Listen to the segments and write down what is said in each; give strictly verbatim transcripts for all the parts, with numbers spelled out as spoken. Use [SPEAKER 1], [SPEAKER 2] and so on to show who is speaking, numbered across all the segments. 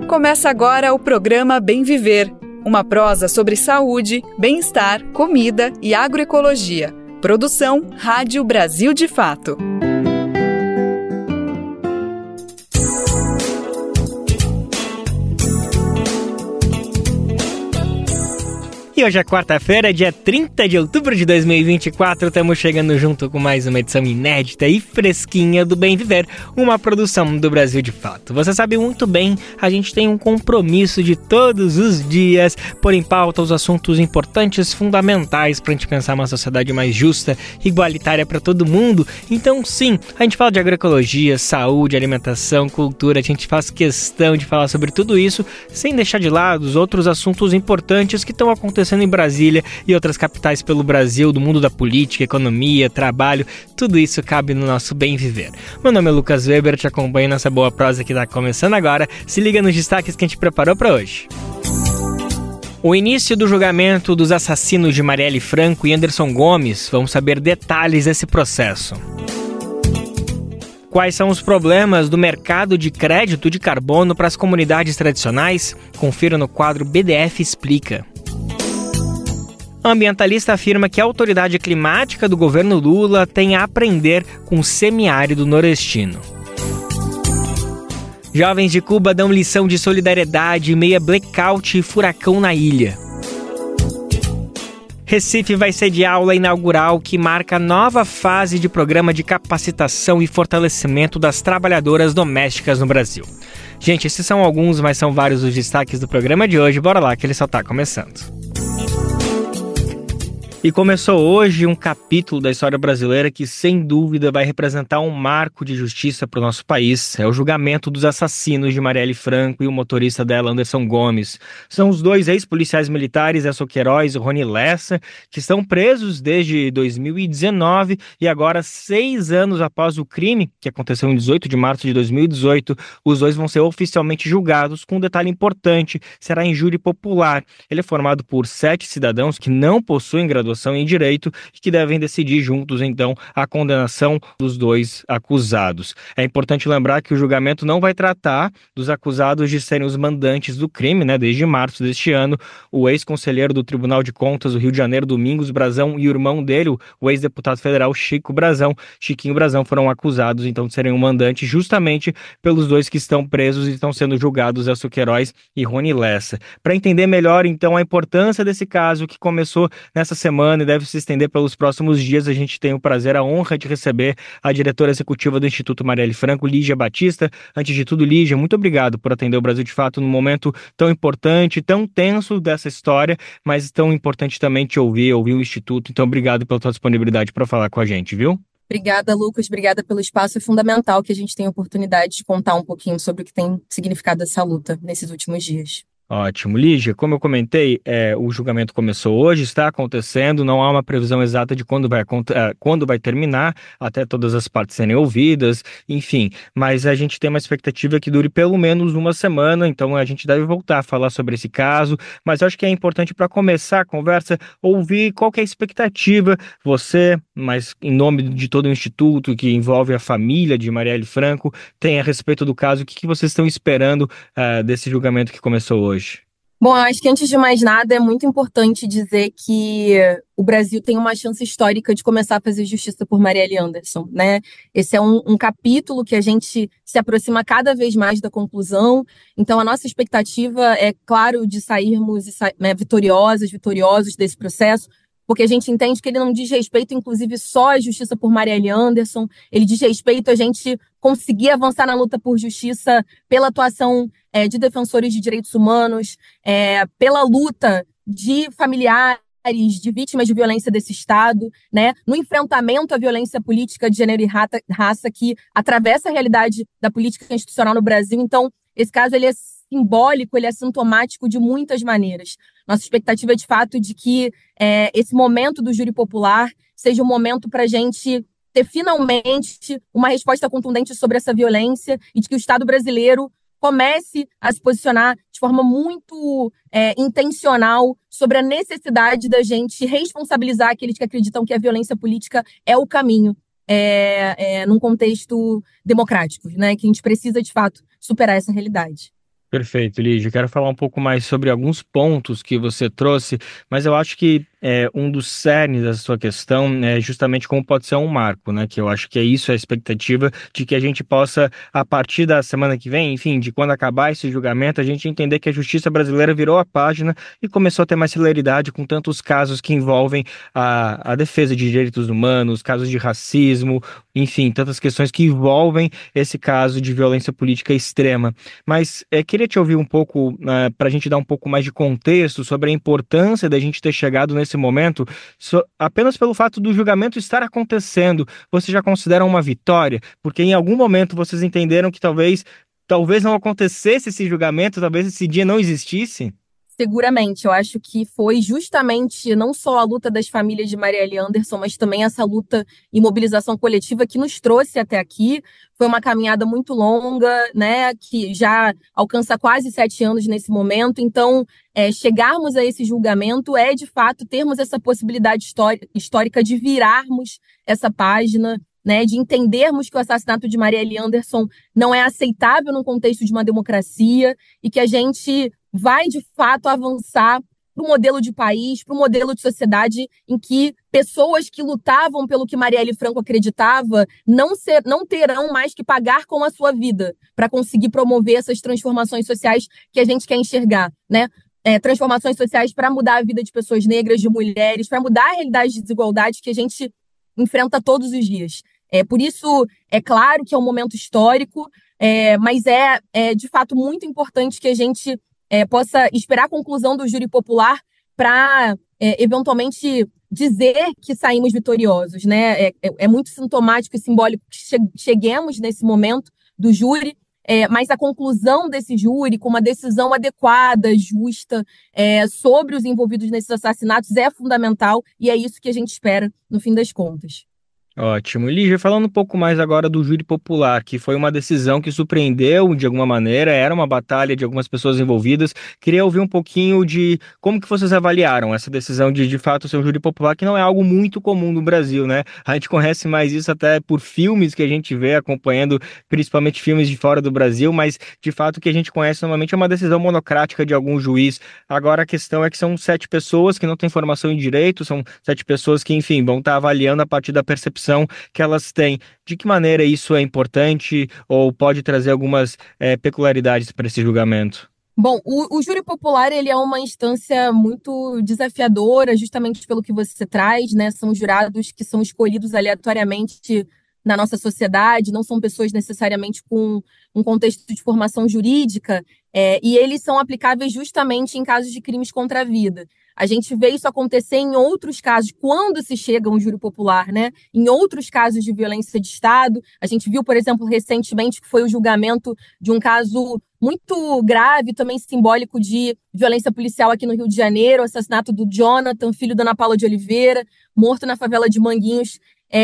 [SPEAKER 1] Começa agora o programa Bem Viver, uma prosa sobre saúde, bem-estar, comida e agroecologia. Produção Rádio Brasil de Fato.
[SPEAKER 2] E hoje é quarta-feira, dia trinta de outubro de dois mil e vinte e quatro, estamos chegando junto com mais uma edição inédita e fresquinha do Bem Viver, uma produção do Brasil de Fato. Você sabe muito bem, a gente tem um compromisso de todos os dias pôr em pauta os assuntos importantes, fundamentais para a gente pensar uma sociedade mais justa, igualitária para todo mundo. Então sim, a gente fala de agroecologia, saúde, alimentação, cultura, a gente faz questão de falar sobre tudo isso, sem deixar de lado os outros assuntos importantes que estão acontecendo em Brasília e outras capitais pelo Brasil, do mundo da política, economia, trabalho, tudo isso cabe no nosso Bem Viver. Meu nome é Lucas Weber, te acompanho nessa boa prosa que está começando agora. Se liga nos destaques que a gente preparou para hoje. O início do julgamento dos assassinos de Marielle Franco e Anderson Gomes. Vamos saber detalhes desse processo. Quais são os problemas do mercado de crédito de carbono para as comunidades tradicionais? Confira no quadro B D F Explica. A ambientalista afirma que a autoridade climática do governo Lula tem a aprender com o semiárido nordestino. Jovens de Cuba dão lição de solidariedade em meio a blackout e furacão na ilha. Recife vai sediar aula inaugural que marca a nova fase de programa de capacitação e fortalecimento das trabalhadoras domésticas no Brasil. Gente, esses são alguns, mas são vários os destaques do programa de hoje. Bora lá que ele só está começando. E começou hoje um capítulo da história brasileira que, sem dúvida, vai representar um marco de justiça para o nosso país. É o julgamento dos assassinos de Marielle Franco e o motorista dela, Anderson Gomes. São os dois ex-policiais militares, Elcio Queiroz e Rony Lessa, que estão presos desde dois mil e dezenove e agora, seis anos após o crime, que aconteceu em dezoito de março de dois mil e dezoito, os dois vão ser oficialmente julgados com um detalhe importante: será em júri popular. Ele é formado por sete cidadãos que não possuem graduação em Direito e que devem decidir juntos, então, a condenação dos dois acusados. É importante lembrar que o julgamento não vai tratar dos acusados de serem os mandantes do crime, né? Desde março deste ano, o ex-conselheiro do Tribunal de Contas do Rio de Janeiro, Domingos Brazão, e o irmão dele, o ex-deputado federal Chico Brazão, Chiquinho Brazão, foram acusados, então, de serem um mandante justamente pelos dois que estão presos e estão sendo julgados, Elcio Queiroz e Rony Lessa. Para entender melhor, então, a importância desse caso que começou nessa semana e deve se estender pelos próximos dias, a gente tem o prazer, a honra de receber a diretora executiva do Instituto Marielle Franco, Lígia Batista. Antes de tudo, Lígia, muito obrigado por atender o Brasil de Fato num momento tão importante, tão tenso dessa história, mas tão importante também te ouvir, ouvir o Instituto. Então, obrigado pela tua disponibilidade para falar com a gente, viu?
[SPEAKER 3] Obrigada, Lucas. Obrigada pelo espaço. É fundamental que a gente tenha a oportunidade de contar um pouquinho sobre o que tem significado essa luta nesses últimos dias.
[SPEAKER 2] Ótimo. Lígia, como eu comentei, é, o julgamento começou hoje, está acontecendo, não há uma previsão exata de quando vai, quando vai terminar, até todas as partes serem ouvidas, enfim, mas a gente tem uma expectativa que dure pelo menos uma semana, então a gente deve voltar a falar sobre esse caso, mas eu acho que é importante para começar a conversa, ouvir qual que é a expectativa, você, mas em nome de todo o Instituto, que envolve a família de Marielle Franco, tem a respeito do caso, o que, que vocês estão esperando uh, desse julgamento que começou hoje?
[SPEAKER 3] Bom, eu acho que antes de mais nada é muito importante dizer que o Brasil tem uma chance histórica de começar a fazer justiça por Marielle Anderson, né? Esse é um, um capítulo que a gente se aproxima cada vez mais da conclusão. Então, a nossa expectativa é, claro, de sairmos né, vitoriosas, vitoriosos desse processo, porque a gente entende que ele não diz respeito, inclusive, só à justiça por Marielle Anderson, ele diz respeito a gente conseguir avançar na luta por justiça pela atuação é, de defensores de direitos humanos, é, pela luta de familiares, de vítimas de violência desse Estado, né, no enfrentamento à violência política de gênero e raça que atravessa a realidade da política institucional no Brasil. Então, esse caso ele é simbólico, ele é sintomático de muitas maneiras. Nossa expectativa é, de fato, de que é, esse momento do júri popular seja um momento para a gente ter finalmente uma resposta contundente sobre essa violência e de que o Estado brasileiro comece a se posicionar de forma muito é, intencional sobre a necessidade da gente responsabilizar aqueles que acreditam que a violência política é o caminho é, é, num contexto democrático, né? Que a gente precisa, de fato, superar essa realidade.
[SPEAKER 2] Perfeito, Lígia. Quero falar um pouco mais sobre alguns pontos que você trouxe, mas eu acho que é, um dos cernes da sua questão é justamente como pode ser um marco, né? Que eu acho que é isso a expectativa de que a gente possa, a partir da semana que vem, enfim, de quando acabar esse julgamento, a gente entender que a justiça brasileira virou a página e começou a ter mais celeridade com tantos casos que envolvem a, a defesa de direitos humanos, casos de racismo, enfim, tantas questões que envolvem esse caso de violência política extrema. Mas é, queria te ouvir um pouco, para a gente dar um pouco mais de contexto sobre a importância da gente ter chegado nesse momento, so- apenas pelo fato do julgamento estar acontecendo. Você já considera uma vitória? Porque em algum momento vocês entenderam que talvez, talvez não acontecesse esse julgamento, talvez esse dia não existisse?
[SPEAKER 3] Seguramente, eu acho que foi justamente não só a luta das famílias de Marielle Anderson, mas também essa luta e mobilização coletiva que nos trouxe até aqui. Foi uma caminhada muito longa, né, que já alcança quase sete anos nesse momento. Então, é, chegarmos a esse julgamento é, de fato, termos essa possibilidade histó- histórica de virarmos essa página, né, de entendermos que o assassinato de Marielle Anderson não é aceitável no contexto de uma democracia e que a gente vai, de fato, avançar para o modelo de país, para o modelo de sociedade em que pessoas que lutavam pelo que Marielle Franco acreditava não, ser, não terão mais que pagar com a sua vida para conseguir promover essas transformações sociais que a gente quer enxergar, né? É, transformações sociais para mudar a vida de pessoas negras, de mulheres, para mudar a realidade de desigualdade que a gente enfrenta todos os dias. É, por isso, é claro que é um momento histórico, é, mas é, é, de fato, muito importante que a gente é, possa esperar a conclusão do júri popular para, é, eventualmente, dizer que saímos vitoriosos, né? É, é, é muito sintomático e simbólico que che cheguemos nesse momento do júri, é, mas a conclusão desse júri, com uma decisão adequada, justa, é, sobre os envolvidos nesses assassinatos, é fundamental e é isso que a gente espera no fim das contas.
[SPEAKER 2] Ótimo. Lígia, falando um pouco mais agora do júri popular, que foi uma decisão que surpreendeu de alguma maneira, era uma batalha de algumas pessoas envolvidas. Queria ouvir um pouquinho de como que vocês avaliaram essa decisão de, de fato, ser um júri popular, que não é algo muito comum no Brasil, né? A gente conhece mais isso até por filmes que a gente vê acompanhando, principalmente filmes de fora do Brasil, mas de fato o que a gente conhece normalmente é uma decisão monocrática de algum juiz. Agora a questão é que são sete pessoas que não têm formação em direito, são sete pessoas que, enfim, vão estar avaliando a partir da percepção que elas têm. De que maneira isso é importante ou pode trazer algumas eh, peculiaridades para esse julgamento?
[SPEAKER 3] Bom, o, o júri popular ele é uma instância muito desafiadora, justamente pelo que você traz, né? São jurados que são escolhidos aleatoriamente na nossa sociedade, não são pessoas necessariamente com um contexto de formação jurídica, é, e eles são aplicáveis justamente em casos de crimes contra a vida. A gente vê isso acontecer em outros casos, quando se chega a um júri popular, né? Em outros casos de violência de Estado. A gente viu, por exemplo, recentemente, que foi o julgamento de um caso muito grave, também simbólico, de violência policial aqui no Rio de Janeiro, o assassinato do Jonathan, filho da Ana Paula de Oliveira, morto na favela de Manguinhos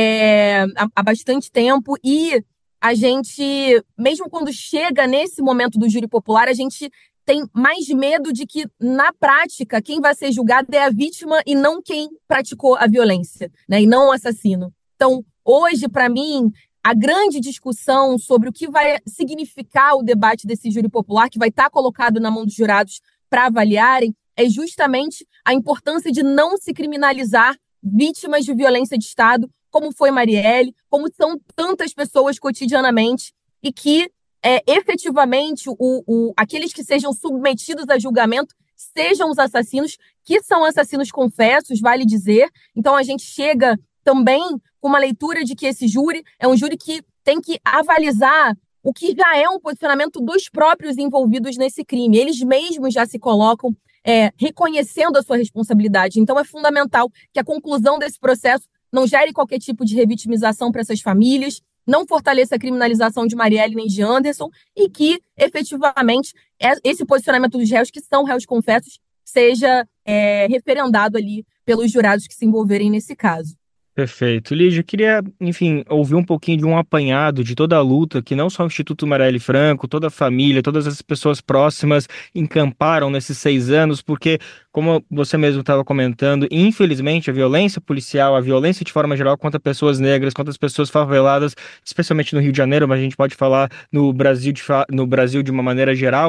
[SPEAKER 3] é, há, há bastante tempo. E a gente, mesmo quando chega nesse momento do júri popular, a gente tem mais medo de que, na prática, quem vai ser julgado é a vítima e não quem praticou a violência, né? E não o assassino. Então, hoje, para mim, a grande discussão sobre o que vai significar o debate desse júri popular, que vai estar colocado na mão dos jurados para avaliarem, é justamente a importância de não se criminalizar vítimas de violência de Estado, como foi Marielle, como são tantas pessoas cotidianamente, e que é, efetivamente o, o, aqueles que sejam submetidos a julgamento sejam os assassinos, que são assassinos confessos, vale dizer. Então a gente chega também com uma leitura de que esse júri é um júri que tem que avalizar o que já é um posicionamento dos próprios envolvidos nesse crime. Eles mesmos já se colocam é, reconhecendo a sua responsabilidade. Então é fundamental que a conclusão desse processo não gere qualquer tipo de revitimização para essas famílias, não fortaleça a criminalização de Marielle nem de Anderson e que, efetivamente, esse posicionamento dos réus, que são réus confessos, seja é, referendado ali pelos jurados que se envolverem nesse caso.
[SPEAKER 2] Perfeito. Lígia, eu queria, enfim, ouvir um pouquinho de um apanhado de toda a luta que não só o Instituto Marielle Franco, toda a família, todas as pessoas próximas encamparam nesses seis anos, porque, como você mesmo estava comentando, infelizmente a violência policial, a violência de forma geral contra pessoas negras, contra as pessoas faveladas, especialmente no Rio de Janeiro, mas a gente pode falar no Brasil de, fa- no Brasil de uma maneira geral,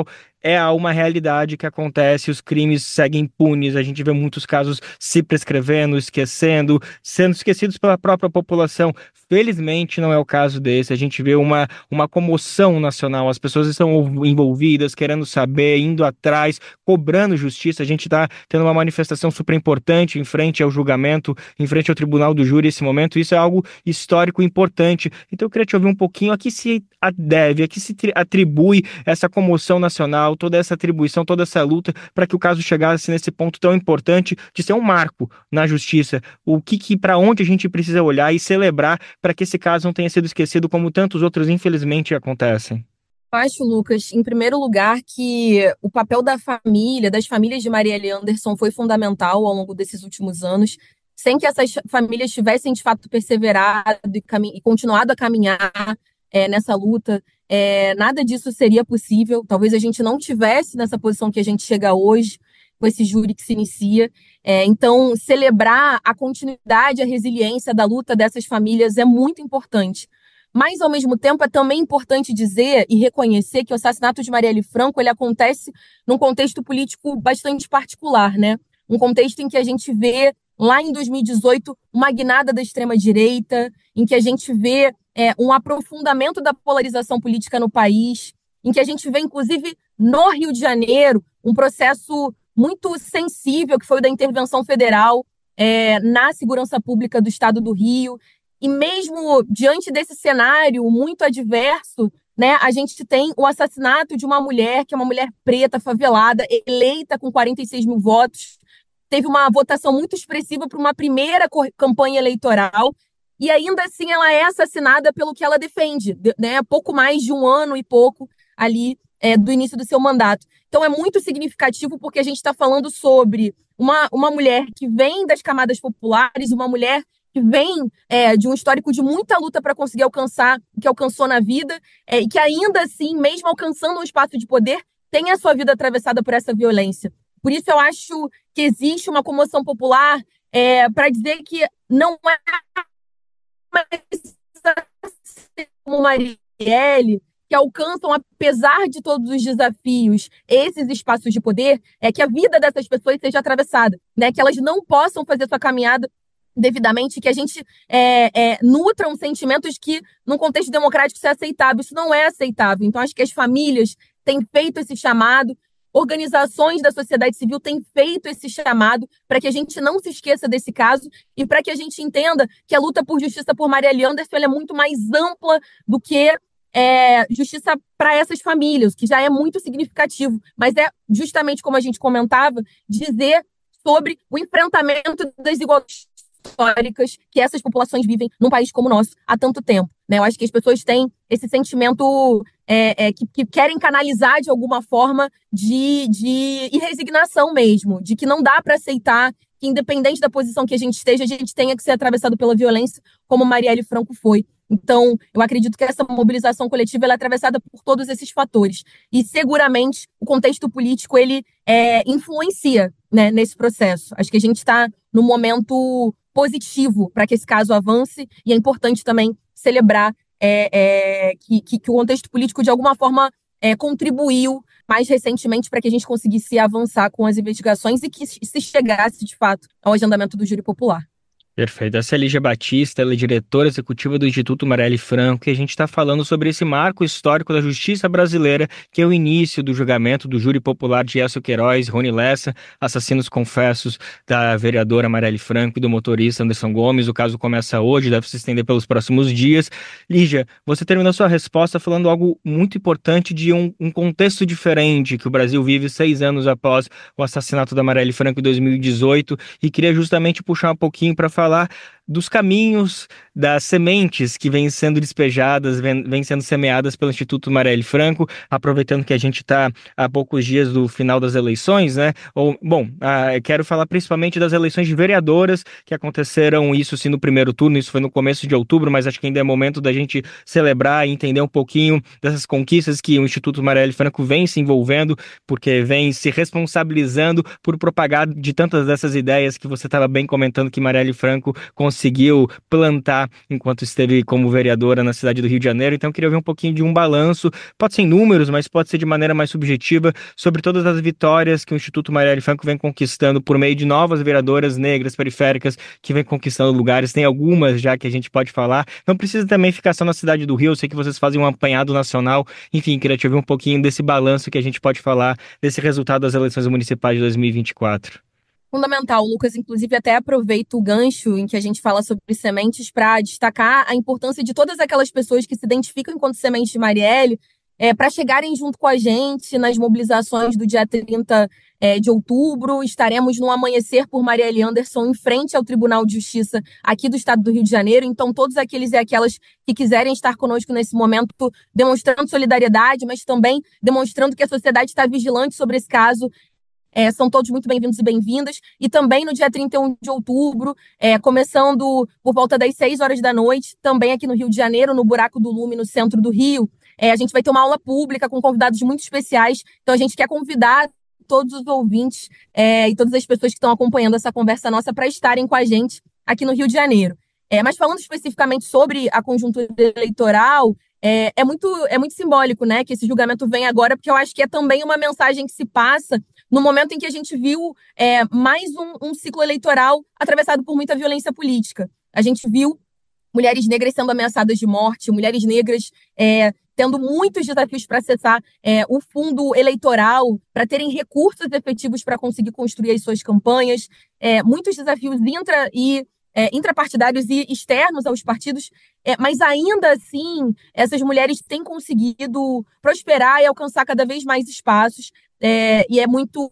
[SPEAKER 2] é uma realidade que acontece, os crimes seguem impunes, a gente vê muitos casos se prescrevendo, esquecendo, sendo esquecidos pela própria população. Felizmente não é o caso desse, a gente vê uma, uma comoção nacional, as pessoas estão envolvidas, querendo saber, indo atrás, cobrando justiça. A gente está tendo uma manifestação super importante em frente ao julgamento, em frente ao Tribunal do Júri nesse momento. Isso é algo histórico importante. Então eu queria te ouvir um pouquinho a que se deve, a que se atribui essa comoção nacional, toda essa atribuição, toda essa luta para que o caso chegasse nesse ponto tão importante de ser um marco na justiça. O que, que para onde a gente precisa olhar e celebrar para que esse caso não tenha sido esquecido como tantos outros, infelizmente, acontecem?
[SPEAKER 3] Eu acho, Lucas, em primeiro lugar, que o papel da família, das famílias de Marielle Anderson foi fundamental ao longo desses últimos anos, sem que essas famílias tivessem, de fato, perseverado e, cami- e continuado a caminhar é, nessa luta, é, nada disso seria possível. Talvez a gente não tivesse nessa posição que a gente chega hoje, com esse júri que se inicia. É, então, celebrar a continuidade, a resiliência da luta dessas famílias é muito importante. Mas, ao mesmo tempo, é também importante dizer e reconhecer que o assassinato de Marielle Franco ele acontece num contexto político bastante particular, né? Um contexto em que a gente vê, lá em dois mil e dezoito, uma guinada da extrema-direita, em que a gente vê é, um aprofundamento da polarização política no país, em que a gente vê, inclusive, no Rio de Janeiro, um processo muito sensível, que foi o da intervenção federal é, na segurança pública do Estado do Rio. E mesmo diante desse cenário muito adverso, né, a gente tem o assassinato de uma mulher, que é uma mulher preta, favelada, eleita com quarenta e seis mil votos, teve uma votação muito expressiva para uma primeira campanha eleitoral, e ainda assim ela é assassinada pelo que ela defende, né, pouco mais de um ano e pouco ali é, do início do seu mandato. Então é muito significativo porque a gente está falando sobre uma, uma mulher que vem das camadas populares, uma mulher que vem é, de um histórico de muita luta para conseguir alcançar o que alcançou na vida, é, e que ainda assim, mesmo alcançando um espaço de poder, tem a sua vida atravessada por essa violência. Por isso eu acho que existe uma comoção popular é, para dizer que não é como Marielle, que alcançam, apesar de todos os desafios, esses espaços de poder, é que a vida dessas pessoas seja atravessada, né? Que elas não possam fazer sua caminhada devidamente, que a gente é, é, nutra um sentimento de que, num contexto democrático, isso é aceitável. Isso não é aceitável. Então, acho que as famílias têm feito esse chamado, organizações da sociedade civil têm feito esse chamado para que a gente não se esqueça desse caso e para que a gente entenda que a luta por justiça por Marielle Anderson é muito mais ampla do que é, justiça para essas famílias, que já é muito significativo. Mas é justamente como a gente comentava, dizer sobre o enfrentamento das desigualdades históricas que essas populações vivem num país como o nosso há tanto tempo, né? Eu acho que as pessoas têm esse sentimento é, é, que, que querem canalizar de alguma forma de, de resignação mesmo, de que não dá para aceitar que, independente da posição que a gente esteja, a gente tenha que ser atravessado pela violência, como Marielle Franco foi. Então, eu acredito que essa mobilização coletiva ela é atravessada por todos esses fatores. E, seguramente, o contexto político ele é, influencia, né, nesse processo. Acho que a gente está num momento positivo para que esse caso avance e é importante também celebrar é, é, que, que, que o contexto político, de alguma forma, é, contribuiu mais recentemente para que a gente conseguisse avançar com as investigações e que se chegasse, de fato, ao agendamento do júri popular.
[SPEAKER 2] Perfeito. Essa é a Lígia Batista, ela é diretora executiva do Instituto Marielle Franco, e a gente está falando sobre esse marco histórico da justiça brasileira, que é o início do julgamento do júri popular de Écio Queiroz, Rony Lessa, assassinos confessos da vereadora Marielle Franco e do motorista Anderson Gomes. O caso começa hoje, deve se estender pelos próximos dias. Lígia, você terminou sua resposta falando algo muito importante de um, um contexto diferente que o Brasil vive seis anos após o assassinato da Marielle Franco em dois mil e dezoito, e queria justamente puxar um pouquinho para falar falar dos caminhos, das sementes que vêm sendo despejadas, vêm, vêm sendo semeadas pelo Instituto Marielle Franco, aproveitando que a gente está há poucos dias do final das eleições, né? Ou, bom, ah, quero falar principalmente das eleições de vereadoras, que aconteceram, isso sim, no primeiro turno, isso foi no começo de outubro, mas acho que ainda é momento da gente celebrar e entender um pouquinho dessas conquistas que o Instituto Marielle Franco vem se envolvendo, porque vem se responsabilizando por propagar de tantas dessas ideias que você estava bem comentando que Marielle Franco conseguiu conseguiu plantar enquanto esteve como vereadora na cidade do Rio de Janeiro. Então, eu queria ouvir um pouquinho de um balanço, pode ser em números, mas pode ser de maneira mais subjetiva, sobre todas as vitórias que o Instituto Marielle Franco vem conquistando por meio de novas vereadoras negras periféricas que vem conquistando lugares. Tem algumas já que a gente pode falar. Não precisa também ficar só na cidade do Rio. Eu sei que vocês fazem um apanhado nacional. Enfim, queria te ouvir um pouquinho desse balanço que a gente pode falar desse resultado das eleições municipais de dois mil e vinte e quatro.
[SPEAKER 3] Fundamental, Lucas. Inclusive, até aproveito o gancho em que a gente fala sobre sementes para destacar a importância de todas aquelas pessoas que se identificam enquanto sementes de Marielle, é, para chegarem junto com a gente nas mobilizações do dia trinta é, de outubro. Estaremos no Amanhecer por Marielle Anderson, em frente ao Tribunal de Justiça aqui do estado do Rio de Janeiro. Então, todos aqueles e aquelas que quiserem estar conosco nesse momento, demonstrando solidariedade, mas também demonstrando que a sociedade está vigilante sobre esse caso, É, são todos muito bem-vindos e bem-vindas. E também no dia trinta e um de outubro, é, começando por volta das seis horas da noite, também aqui no Rio de Janeiro, no Buraco do Lume, no centro do Rio, é, a gente vai ter uma aula pública com convidados muito especiais. Então, a gente quer convidar todos os ouvintes é, e todas as pessoas que estão acompanhando essa conversa nossa para estarem com a gente aqui no Rio de Janeiro. É, mas falando especificamente sobre a conjuntura eleitoral, é, é, muito, é muito simbólico, né, que esse julgamento vem agora, porque eu acho que é também uma mensagem que se passa no momento em que a gente viu é, mais um, um ciclo eleitoral atravessado por muita violência política. A gente viu mulheres negras sendo ameaçadas de morte, mulheres negras é, tendo muitos desafios para acessar é, o fundo eleitoral, para terem recursos efetivos para conseguir construir as suas campanhas, é, muitos desafios intra e é, intrapartidários e externos aos partidos, é, mas ainda assim essas mulheres têm conseguido prosperar e alcançar cada vez mais espaços. É, e é muito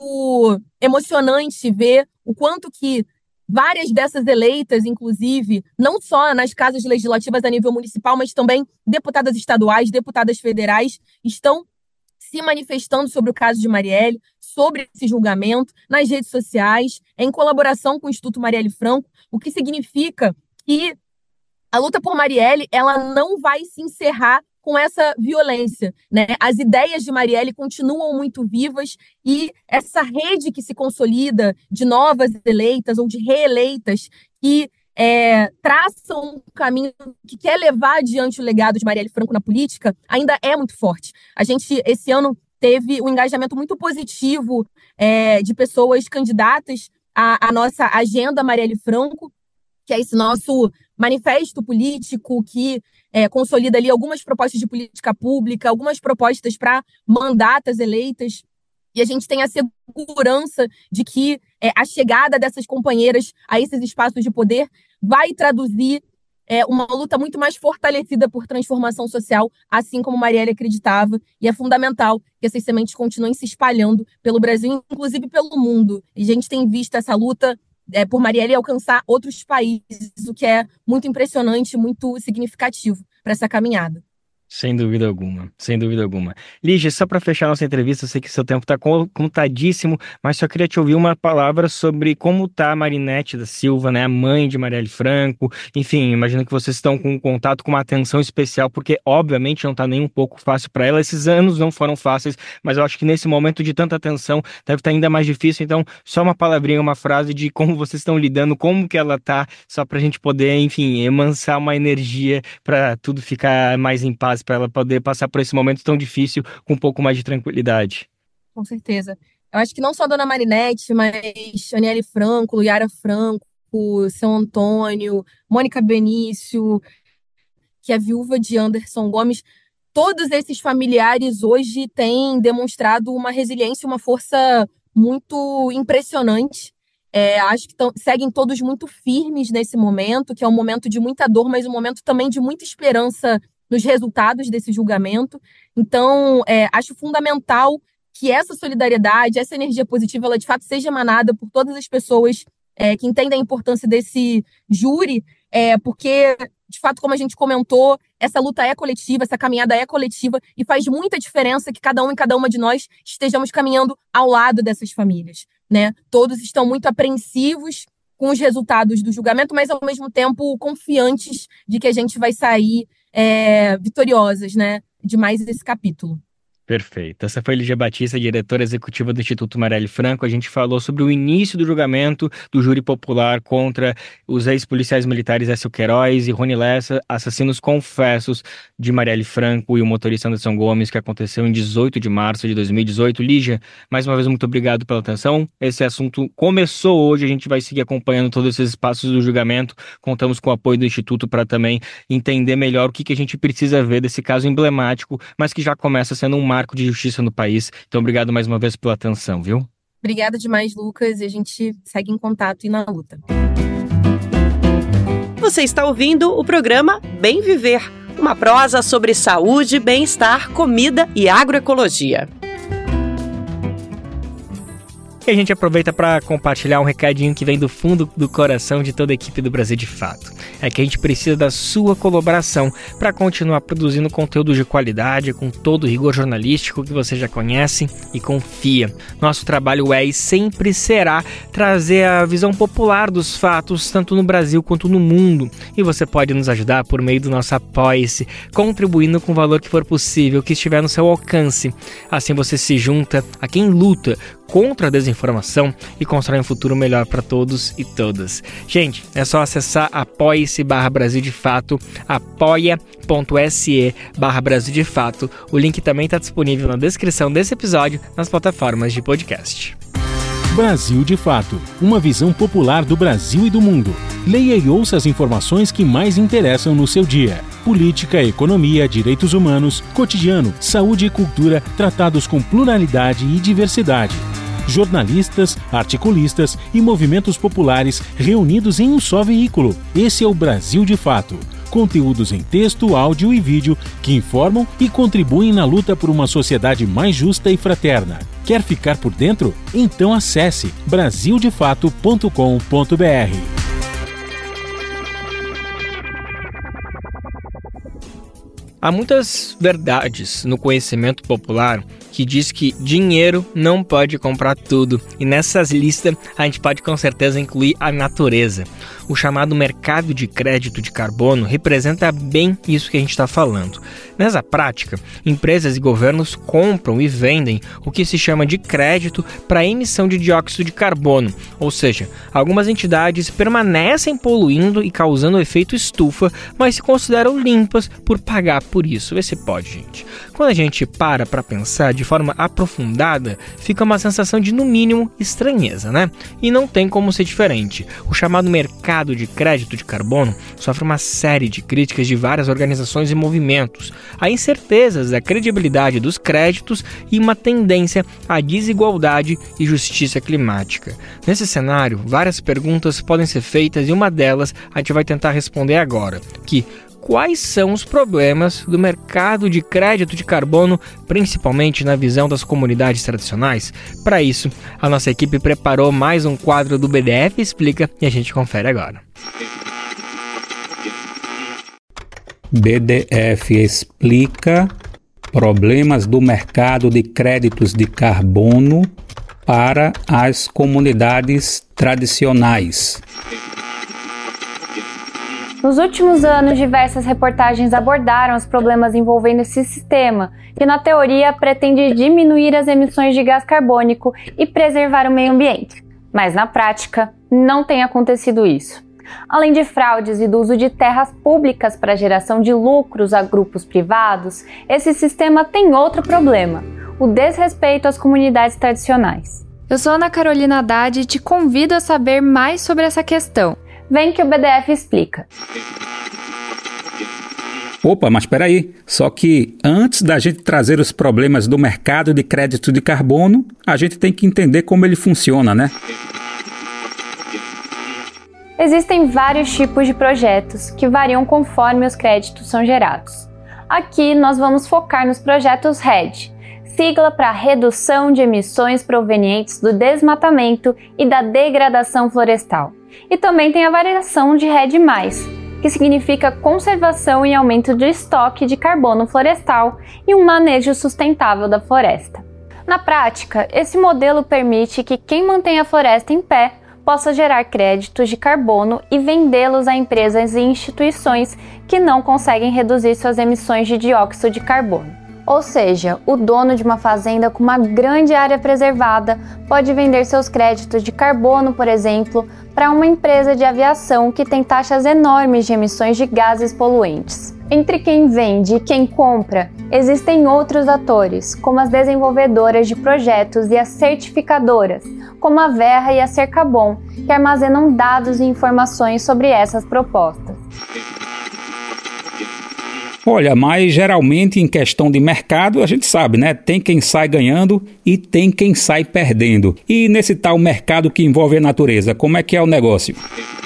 [SPEAKER 3] emocionante ver o quanto que várias dessas eleitas, inclusive, não só nas casas legislativas a nível municipal, mas também deputadas estaduais, deputadas federais, estão se manifestando sobre o caso de Marielle, sobre esse julgamento, nas redes sociais, em colaboração com o Instituto Marielle Franco, o que significa que a luta por Marielle ela não vai se encerrar com essa violência, né? As ideias de Marielle continuam muito vivas e essa rede que se consolida de novas eleitas ou de reeleitas que é, traçam um caminho que quer levar adiante o legado de Marielle Franco na política ainda é muito forte. A gente, esse ano, teve um engajamento muito positivo é, de pessoas candidatas à, à nossa agenda Marielle Franco, que é esse nosso manifesto político que é, consolida ali algumas propostas de política pública, algumas propostas para mandatas eleitas, e a gente tem a segurança de que é, a chegada dessas companheiras a esses espaços de poder vai traduzir é, uma luta muito mais fortalecida por transformação social, assim como Marielle acreditava, e é fundamental que essas sementes continuem se espalhando pelo Brasil, inclusive pelo mundo. E a gente tem visto essa luta É, por Marielle alcançar outros países, o que é muito impressionante, muito significativo para essa caminhada.
[SPEAKER 2] Sem dúvida alguma, sem dúvida alguma. Lígia, só para fechar nossa entrevista, eu sei que seu tempo está contadíssimo, mas só queria te ouvir uma palavra sobre como está a Marinete da Silva, né, a mãe de Marielle Franco. Enfim, imagino que vocês estão com um contato, com uma atenção especial, porque obviamente não está nem um pouco fácil para ela. Esses anos não foram fáceis, mas eu acho que nesse momento de tanta atenção deve estar ainda mais difícil. Então, só uma palavrinha, uma frase de como vocês estão lidando, como que ela está, só para a gente poder, enfim, emansar uma energia para tudo ficar mais em paz, para ela poder passar por esse momento tão difícil com um pouco mais de tranquilidade.
[SPEAKER 3] Com certeza. Eu acho que não só a Dona Marinette, mas Aniele Franco, Yara Franco, São Antônio, Mônica Benício, que é a viúva de Anderson Gomes, todos esses familiares hoje têm demonstrado uma resiliência, uma força muito impressionante. É, acho que tão, seguem todos muito firmes nesse momento, que é um momento de muita dor, mas um momento também de muita esperança nos resultados desse julgamento. Então, é, acho fundamental que essa solidariedade, essa energia positiva, ela de fato seja emanada por todas as pessoas é, que entendem a importância desse júri, é, porque, de fato, como a gente comentou, essa luta é coletiva, essa caminhada é coletiva e faz muita diferença que cada um e cada uma de nós estejamos caminhando ao lado dessas famílias, né? Todos estão muito apreensivos com os resultados do julgamento, mas, ao mesmo tempo, confiantes de que a gente vai sair É, vitoriosas, né, de mais esse capítulo.
[SPEAKER 2] Perfeito. Essa foi Lígia Batista, diretora executiva do Instituto Marielle Franco. A gente falou sobre o início do julgamento do júri popular contra os ex-policiais militares Écio Queiroz e Rony Lessa, assassinos confessos de Marielle Franco e o motorista Anderson Gomes, que aconteceu em dezoito de março de dois mil e dezoito. Lígia, mais uma vez, muito obrigado pela atenção. Esse assunto começou hoje, a gente vai seguir acompanhando todos esses passos do julgamento. Contamos com o apoio do Instituto para também entender melhor o que, que a gente precisa ver desse caso emblemático, mas que já começa sendo um marco de justiça no país. Então, obrigado mais uma vez pela atenção, viu?
[SPEAKER 3] Obrigada demais, Lucas, e a gente segue em contato e na luta.
[SPEAKER 4] Você está ouvindo o programa Bem Viver, uma prosa sobre saúde, bem-estar, comida e agroecologia.
[SPEAKER 2] E a gente aproveita para compartilhar um recadinho que vem do fundo do coração de toda a equipe do Brasil de Fato. É que a gente precisa da sua colaboração para continuar produzindo conteúdo de qualidade, com todo o rigor jornalístico que você já conhece e confia. Nosso trabalho é e sempre será trazer a visão popular dos fatos, tanto no Brasil quanto no mundo. E você pode nos ajudar por meio do nosso Apoia-se, contribuindo com o valor que for possível, que estiver no seu alcance. Assim você se junta a quem luta contra a desinformação e constrói um futuro melhor para todos e todas. Gente, é só acessar apoia-se barra Brasil de Fato, apoia.se barra Brasil de Fato. O link também está disponível na descrição desse episódio nas plataformas de podcast.
[SPEAKER 5] Brasil de Fato, uma visão popular do Brasil e do mundo. Leia e ouça as informações que mais interessam no seu dia. Política, economia, direitos humanos, cotidiano, saúde e cultura, tratados com pluralidade e diversidade. Jornalistas, articulistas e movimentos populares reunidos em um só veículo. Esse é o Brasil de Fato. Conteúdos em texto, áudio e vídeo que informam e contribuem na luta por uma sociedade mais justa e fraterna. Quer ficar por dentro? Então acesse brasil de fato ponto com ponto b r.
[SPEAKER 2] Há muitas verdades no conhecimento popular que diz que dinheiro não pode comprar tudo. E nessas listas a gente pode com certeza incluir a natureza. O chamado mercado de crédito de carbono representa bem isso que a gente está falando. Nessa prática, empresas e governos compram e vendem o que se chama de crédito para a emissão de dióxido de carbono. Ou seja, algumas entidades permanecem poluindo e causando efeito estufa, mas se consideram limpas por pagar por isso. Vê se pode, gente. Quando a gente para para pensar de forma aprofundada, fica uma sensação de, no mínimo, estranheza, né? E não tem como ser diferente. O chamado mercado de crédito de carbono sofre uma série de críticas de várias organizações e movimentos. Há incertezas da credibilidade dos créditos e uma tendência à desigualdade e justiça climática. Nesse cenário, várias perguntas podem ser feitas e uma delas a gente vai tentar responder agora, que quais são os problemas do mercado de crédito de carbono, principalmente na visão das comunidades tradicionais? Para isso, a nossa equipe preparou mais um quadro do B D F Explica e a gente confere agora.
[SPEAKER 6] B D F Explica problemas do mercado de créditos de carbono para as comunidades tradicionais.
[SPEAKER 7] Nos últimos anos, diversas reportagens abordaram os problemas envolvendo esse sistema, que na teoria pretende diminuir as emissões de gás carbônico e preservar o meio ambiente. Mas na prática, não tem acontecido isso. Além de fraudes e do uso de terras públicas para geração de lucros a grupos privados, esse sistema tem outro problema: o desrespeito às comunidades tradicionais.
[SPEAKER 8] Eu sou Ana Carolina Haddad e te convido a saber mais sobre essa questão.
[SPEAKER 7] Vem que o B D F explica.
[SPEAKER 6] Opa, mas espera aí. Só que antes da gente trazer os problemas do mercado de crédito de carbono, a gente tem que entender como ele funciona, né?
[SPEAKER 7] Existem vários tipos de projetos que variam conforme os créditos são gerados. Aqui nós vamos focar nos projetos R E D, sigla para Redução de Emissões Provenientes do Desmatamento e da Degradação Florestal. E também tem a variação de R E D mais, que significa conservação e aumento do estoque de carbono florestal e um manejo sustentável da floresta. Na prática, esse modelo permite que quem mantém a floresta em pé possa gerar créditos de carbono e vendê-los a empresas e instituições que não conseguem reduzir suas emissões de dióxido de carbono. Ou seja, o dono de uma fazenda com uma grande área preservada pode vender seus créditos de carbono, por exemplo, para uma empresa de aviação que tem taxas enormes de emissões de gases poluentes. Entre quem vende e quem compra, existem outros atores, como as desenvolvedoras de projetos e as certificadoras, como a Verra e a Cercabom, que armazenam dados e informações sobre essas propostas.
[SPEAKER 6] Olha, mas geralmente em questão de mercado, a gente sabe, né? Tem quem sai ganhando e tem quem sai perdendo. E nesse tal mercado que envolve a natureza, como é que é o negócio?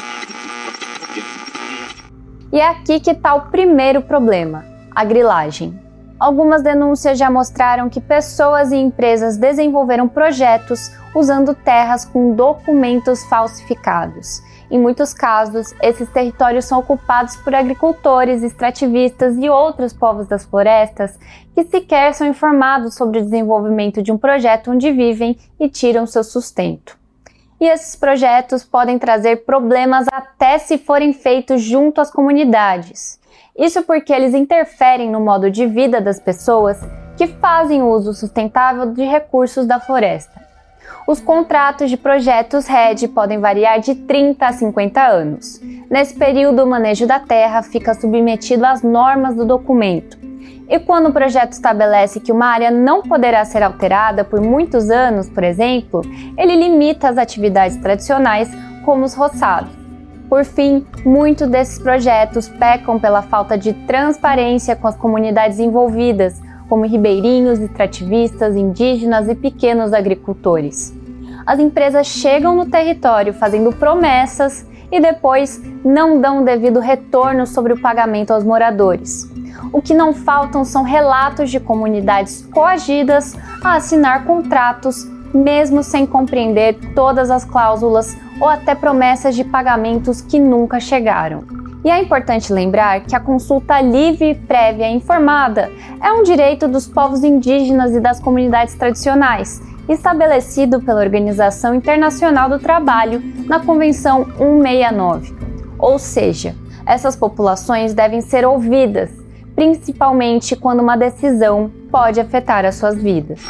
[SPEAKER 7] E é aqui que está o primeiro problema, a grilagem. Algumas denúncias já mostraram que pessoas e empresas desenvolveram projetos usando terras com documentos falsificados. Em muitos casos, esses territórios são ocupados por agricultores, extrativistas e outros povos das florestas que sequer são informados sobre o desenvolvimento de um projeto onde vivem e tiram seu sustento. E esses projetos podem trazer problemas até se forem feitos junto às comunidades. Isso porque eles interferem no modo de vida das pessoas que fazem uso sustentável de recursos da floresta. Os contratos de projetos R E D podem variar de trinta a cinquenta anos. Nesse período, o manejo da terra fica submetido às normas do documento. E quando o projeto estabelece que uma área não poderá ser alterada por muitos anos, por exemplo, ele limita as atividades tradicionais, como os roçados. Por fim, muitos desses projetos pecam pela falta de transparência com as comunidades envolvidas, como ribeirinhos, extrativistas, indígenas e pequenos agricultores. As empresas chegam no território fazendo promessas e depois não dão o devido retorno sobre o pagamento aos moradores. O que não faltam são relatos de comunidades coagidas a assinar contratos, mesmo sem compreender todas as cláusulas ou até promessas de pagamentos que nunca chegaram. E é importante lembrar que a consulta livre, prévia e informada é um direito dos povos indígenas e das comunidades tradicionais, estabelecido pela Organização Internacional do Trabalho na Convenção cento e sessenta e nove. Ou seja, essas populações devem ser ouvidas, principalmente quando uma decisão pode afetar as suas vidas.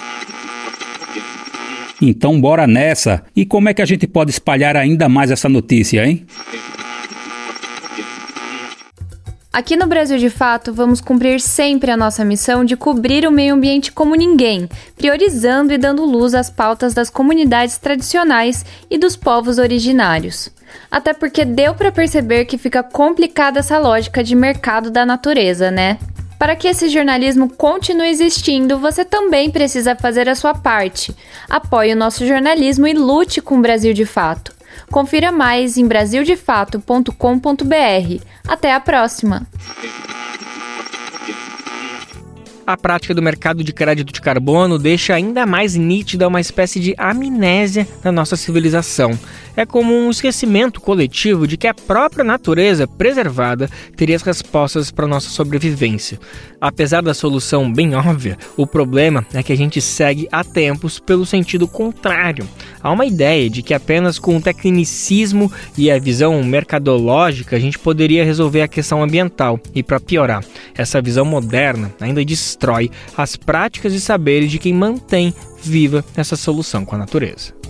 [SPEAKER 6] Então bora nessa! E como é que a gente pode espalhar ainda mais essa notícia, hein?
[SPEAKER 8] Aqui no Brasil de Fato, vamos cumprir sempre a nossa missão de cobrir o meio ambiente como ninguém, priorizando e dando luz às pautas das comunidades tradicionais e dos povos originários. Até porque deu para perceber que fica complicada essa lógica de mercado da natureza, né? Para que esse jornalismo continue existindo, você também precisa fazer a sua parte. Apoie o nosso jornalismo e lute com o Brasil de Fato. Confira mais em brasil de fato ponto com ponto b r. Até a próxima!
[SPEAKER 2] A prática do mercado de crédito de carbono deixa ainda mais nítida uma espécie de amnésia na nossa civilização. É como um esquecimento coletivo de que a própria natureza preservada teria as respostas para a nossa sobrevivência. Apesar da solução bem óbvia, o problema é que a gente segue há tempos pelo sentido contrário. Há uma ideia de que apenas com o tecnicismo e a visão mercadológica a gente poderia resolver a questão ambiental. E para piorar, essa visão moderna ainda destrói as práticas e saberes de quem mantém viva essa solução com a natureza.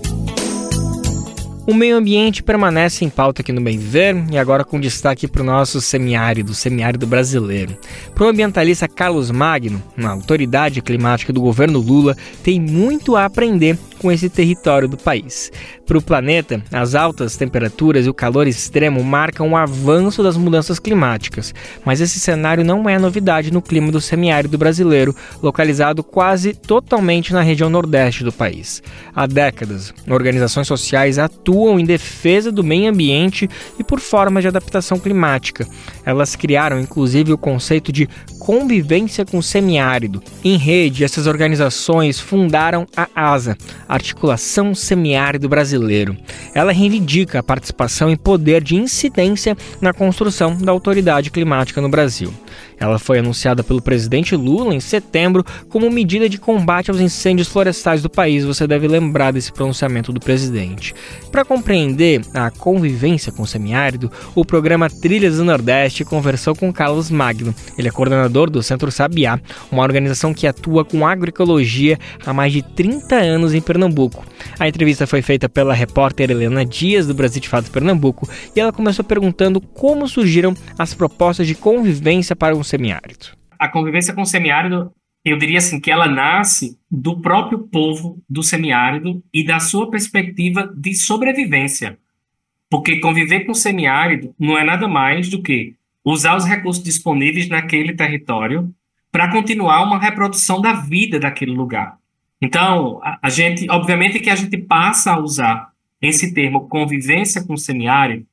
[SPEAKER 2] O meio ambiente permanece em pauta aqui no Bem Viver e agora com destaque para o nosso semiárido, semiárido brasileiro. Para o ambientalista Carlos Magno, na autoridade climática do governo Lula, tem muito a aprender com esse território do país. Para o planeta, as altas temperaturas e o calor extremo marcam o avanço das mudanças climáticas, mas esse cenário não é novidade no clima do semiárido brasileiro, localizado quase totalmente na região nordeste do país. Há décadas, organizações sociais atuam em defesa do meio ambiente e por formas de adaptação climática. Elas criaram, inclusive, o conceito de convivência com o semiárido. Em rede, essas organizações fundaram a ASA, Articulação Semiárido Brasileiro. Ela reivindica a participação e poder de incidência na construção da autoridade climática no Brasil. Ela foi anunciada pelo presidente Lula em setembro como medida de combate aos incêndios florestais do país. Você deve lembrar desse pronunciamento do presidente. Para compreender a convivência com o semiárido, o programa Trilhas do Nordeste conversou com Carlos Magno. Ele é coordenador do Centro Sabiá, uma organização que atua com agroecologia há mais de trinta anos em Pernambuco. A entrevista foi feita pela repórter Helena Dias, do Brasil de Fato Pernambuco, e ela começou perguntando como surgiram as propostas de convivência para um semiárido.
[SPEAKER 9] A convivência com o semiárido, eu diria assim, que ela nasce do próprio povo do semiárido e da sua perspectiva de sobrevivência. Porque conviver com o semiárido não é nada mais do que usar os recursos disponíveis naquele território para continuar uma reprodução da vida daquele lugar. Então, a, a gente, obviamente que a gente passa a usar esse termo convivência com o semiárido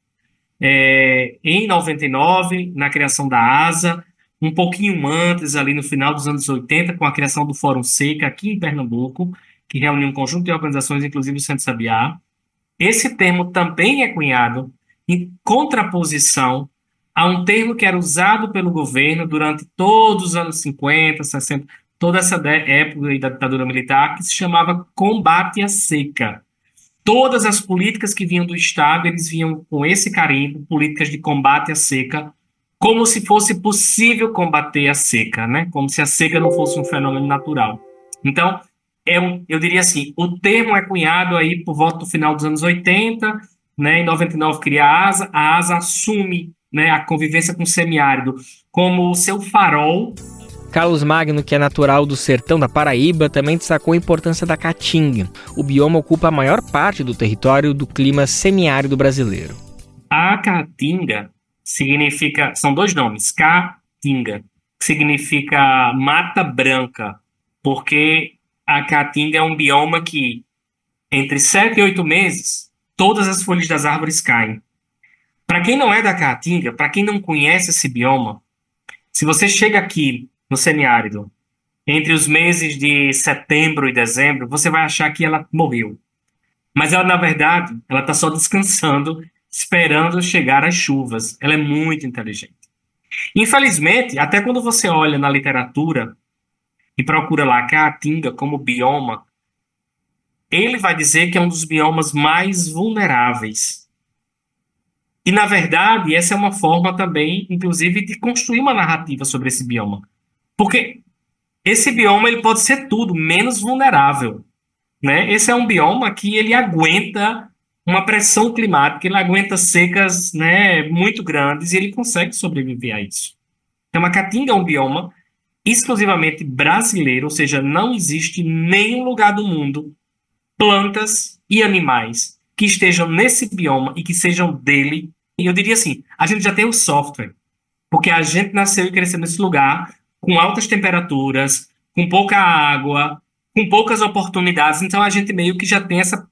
[SPEAKER 9] É, em noventa e nove, na criação da ASA, um pouquinho antes, ali no final dos anos oitenta, com a criação do Fórum Seca, aqui em Pernambuco, que reuniu um conjunto de organizações, inclusive o Centro Sabiá. Esse termo também é cunhado em contraposição a um termo que era usado pelo governo durante todos os anos cinquenta, sessenta, toda essa época da ditadura militar, que se chamava combate à seca. Todas as políticas que vinham do Estado, eles vinham com esse carimbo, políticas de combate à seca, como se fosse possível combater a seca, né? Como se a seca não fosse um fenômeno natural. Então, é um, eu diria assim, o termo é cunhado aí por volta do final dos anos oitenta, né? Em noventa e nove cria a ASA, a ASA assume, né, a convivência com o semiárido como o seu farol.
[SPEAKER 2] Carlos Magno, que é natural do sertão da Paraíba, também destacou a importância da caatinga. O bioma ocupa a maior parte do território do clima semiárido brasileiro.
[SPEAKER 9] A caatinga significa, são dois nomes, caatinga, que significa mata branca, porque a caatinga é um bioma que, entre sete e oito meses, todas as folhas das árvores caem. Para quem não é da caatinga, para quem não conhece esse bioma, se você chega aqui no semiárido, entre os meses de setembro e dezembro, você vai achar que ela morreu. Mas ela, na verdade, ela está só descansando, esperando chegar as chuvas. Ela é muito inteligente. Infelizmente, até quando você olha na literatura e procura lá a caatinga como bioma, ele vai dizer que é um dos biomas mais vulneráveis. E, na verdade, essa é uma forma também, inclusive, de construir uma narrativa sobre esse bioma. Porque esse bioma ele pode ser tudo, menos vulnerável, né? Esse é um bioma que ele aguenta uma pressão climática, ele aguenta secas, né, muito grandes e ele consegue sobreviver a isso. Então, a caatinga é um bioma exclusivamente brasileiro, ou seja, não existe nenhum lugar do mundo, plantas e animais que estejam nesse bioma e que sejam dele. E eu diria assim, a gente já tem o software, porque a gente nasceu e cresceu nesse lugar com altas temperaturas, com pouca água, com poucas oportunidades. Então, a gente meio que já tem essa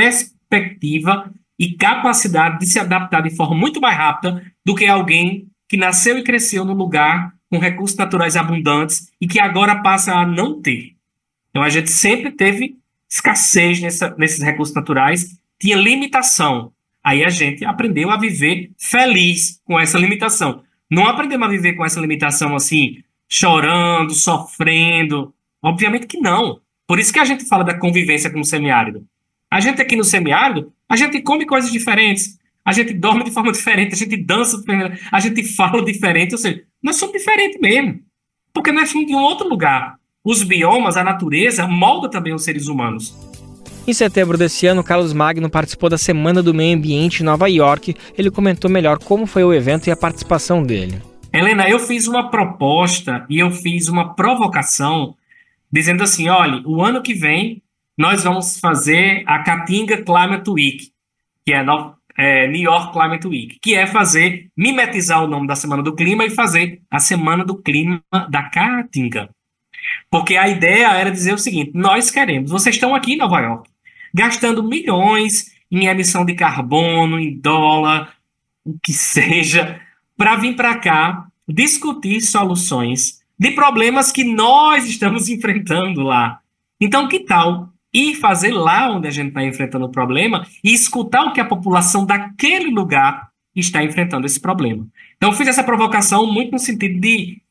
[SPEAKER 9] perspectiva e capacidade de se adaptar de forma muito mais rápida do que alguém que nasceu e cresceu num lugar com recursos naturais abundantes e que agora passa a não ter. Então, a gente sempre teve escassez nessa, nesses recursos naturais, tinha limitação. Aí a gente aprendeu a viver feliz com essa limitação. Não aprendemos a viver com essa limitação assim, chorando, sofrendo. Obviamente que não. Por isso que a gente fala da convivência com o semiárido. A gente aqui no semiárido, a gente come coisas diferentes, a gente dorme de forma diferente, a gente dança diferente, a gente fala diferente, ou seja, nós somos diferentes mesmo. Porque nós somos de um outro lugar. Os biomas, a natureza, molda também os seres humanos.
[SPEAKER 2] Em setembro desse ano, Carlos Magno participou da Semana do Meio Ambiente em Nova York. Ele comentou melhor como foi o evento e a participação dele.
[SPEAKER 9] Helena, eu fiz uma proposta e eu fiz uma provocação dizendo assim, olha, o ano que vem nós vamos fazer a Caatinga Climate Week, que é, no, é New York Climate Week, que é fazer, mimetizar o nome da Semana do Clima e fazer a Semana do Clima da Caatinga. Porque a ideia era dizer o seguinte, nós queremos, vocês estão aqui em Nova York, gastando milhões em emissão de carbono, em dólar, o que seja, para vir para cá discutir soluções de problemas que nós estamos enfrentando lá. Então, que tal ir fazer lá onde a gente está enfrentando o problema e escutar o que a população daquele lugar está enfrentando esse problema? Então, eu fiz essa provocação muito no sentido de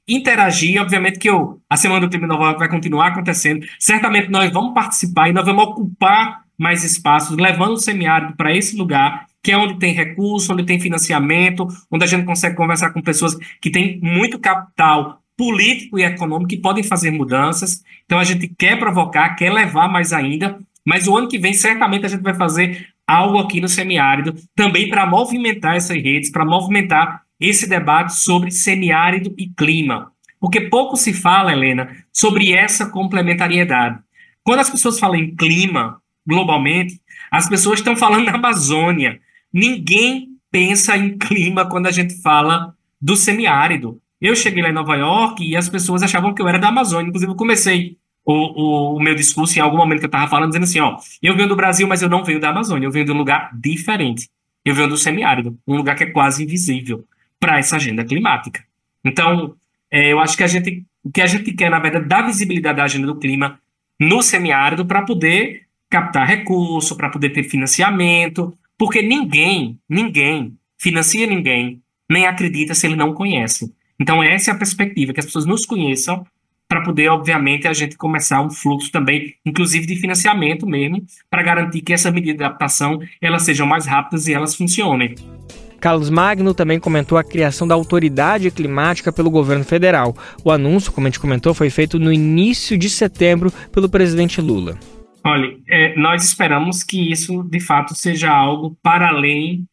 [SPEAKER 9] interagir. Obviamente que eu, a Semana do Clima em Nova York vai continuar acontecendo. Certamente nós vamos participar e nós vamos ocupar mais espaços, levando o semiárido para esse lugar, que é onde tem recurso, onde tem financiamento, onde a gente consegue conversar com pessoas que têm muito capital político e econômico que podem fazer mudanças. Então a gente quer provocar, quer levar mais ainda, mas o ano que vem certamente a gente vai fazer algo aqui no semiárido, também para movimentar essas redes, para movimentar esse debate sobre semiárido e clima. Porque pouco se fala, Helena, sobre essa complementariedade. Quando as pessoas falam em clima, globalmente, as pessoas estão falando na Amazônia. Ninguém pensa em clima quando a gente fala do semiárido. Eu cheguei lá em Nova York e as pessoas achavam que eu era da Amazônia. Inclusive, eu comecei o, o, o meu discurso em algum momento que eu estava falando, dizendo assim, ó, eu venho do Brasil, mas eu não venho da Amazônia. Eu venho de um lugar diferente. Eu venho do semiárido, um lugar que é quase invisível para essa agenda climática. Então, é, eu acho que a gente, o que a gente quer, na verdade, é dar visibilidade à agenda do clima no semiárido para poder captar recurso, para poder ter financiamento, porque ninguém, ninguém financia ninguém, nem acredita se ele não conhece. Então essa é a perspectiva, que as pessoas nos conheçam, para poder, obviamente, a gente começar um fluxo também, inclusive de financiamento mesmo, para garantir que essas medidas de adaptação elas sejam mais rápidas e elas funcionem.
[SPEAKER 2] Carlos Magno também comentou a criação da Autoridade Climática pelo governo federal. O anúncio, como a gente comentou, foi feito no início de setembro pelo presidente Lula.
[SPEAKER 9] Olha, é, nós esperamos que isso, de fato, seja algo para além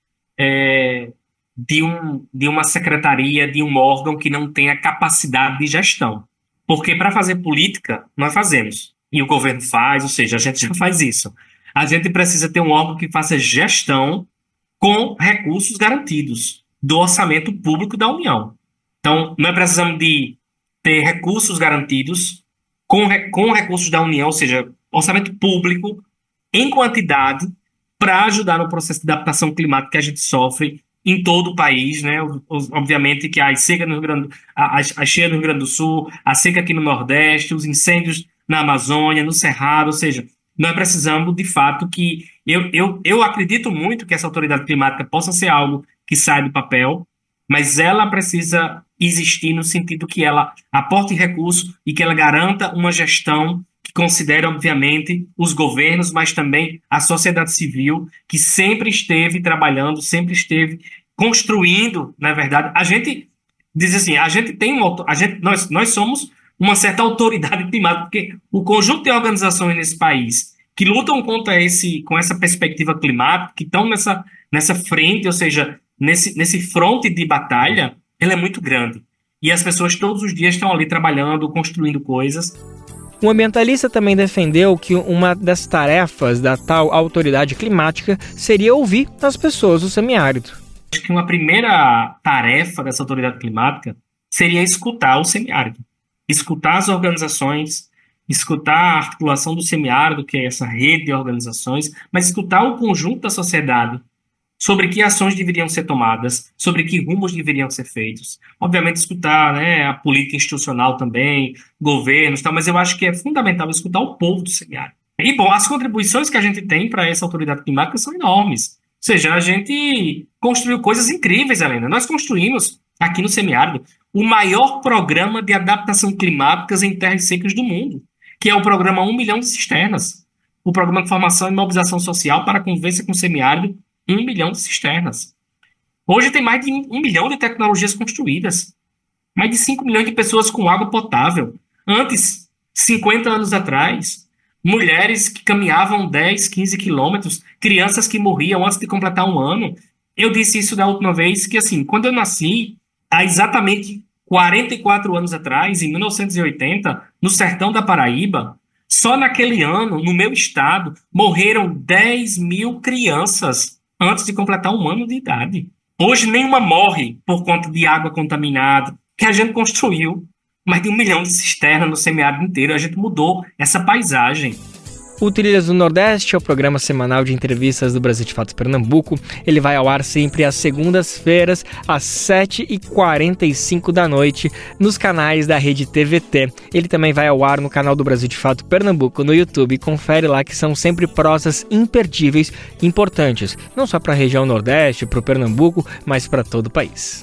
[SPEAKER 9] é, de, um, de uma secretaria, de um órgão que não tenha capacidade de gestão. Porque para fazer política, nós fazemos. E o governo faz, ou seja, a gente já faz isso. A gente precisa ter um órgão que faça gestão com recursos garantidos do orçamento público da União. Então, nós precisamos de ter recursos garantidos com, com recursos da União, ou seja, orçamento público em quantidade para ajudar no processo de adaptação climática que a gente sofre em todo o país, né? Obviamente que a seca no Rio Grande, a, a cheia no Rio Grande do Sul, a seca aqui no Nordeste, os incêndios na Amazônia, no Cerrado, ou seja, nós precisamos, de fato, que... Eu, eu, eu acredito muito que essa autoridade climática possa ser algo que sai do papel, mas ela precisa existir no sentido que ela aporte recursos e que ela garanta uma gestão que considere, obviamente, os governos, mas também a sociedade civil, que sempre esteve trabalhando, sempre esteve construindo, na verdade. A gente diz assim, a gente tem uma... A gente, nós, nós somos uma certa autoridade climática, porque o conjunto de organizações nesse país que lutam contra esse, com essa perspectiva climática, que estão nessa, nessa frente, ou seja, nesse, nesse fronte de batalha, ela é muito grande. E as pessoas todos os dias estão ali trabalhando, construindo coisas.
[SPEAKER 2] O ambientalista também defendeu que uma das tarefas da tal autoridade climática seria ouvir as pessoas do semiárido.
[SPEAKER 9] Acho que uma primeira tarefa dessa autoridade climática seria escutar o semiárido. Escutar as organizações, escutar a articulação do semiárido, que é essa rede de organizações, mas escutar o conjunto da sociedade sobre que ações deveriam ser tomadas, sobre que rumos deveriam ser feitos. Obviamente, escutar, né, a política institucional também, governos, tal, mas eu acho que é fundamental escutar o povo do semiárido. E, bom, as contribuições que a gente tem para essa autoridade climática são enormes. Ou seja, a gente construiu coisas incríveis, Helena. Nós construímos, aqui no semiárido, o maior programa de adaptação climáticas em terras secas do mundo, que é o programa Um Milhão de Cisternas, o programa de formação e mobilização social para a convivência com o semiárido, Um Milhão de Cisternas. Hoje tem mais de um milhão de tecnologias construídas, mais de cinco milhões de pessoas com água potável. Antes, cinquenta anos atrás, mulheres que caminhavam dez, quinze quilômetros, crianças que morriam antes de completar um ano. Eu disse isso da última vez, que assim, quando eu nasci, há exatamente quarenta e quatro anos atrás, em mil novecentos e oitenta, no sertão da Paraíba, só naquele ano, no meu estado, morreram dez mil crianças antes de completar um ano de idade. Hoje nenhuma morre por conta de água contaminada, que a gente construiu mais de um milhão de cisternas no semiárido inteiro. A gente mudou essa paisagem.
[SPEAKER 2] O Trilhas do Nordeste é o programa semanal de entrevistas do Brasil de Fato Pernambuco. Ele vai ao ar sempre às segundas-feiras, às sete e quarenta e cinco da noite, nos canais da Rede T V T. Ele também vai ao ar no canal do Brasil de Fato Pernambuco no YouTube. Confere lá que são sempre prosas imperdíveis e importantes, não só para a região Nordeste, para o Pernambuco, mas para todo o país.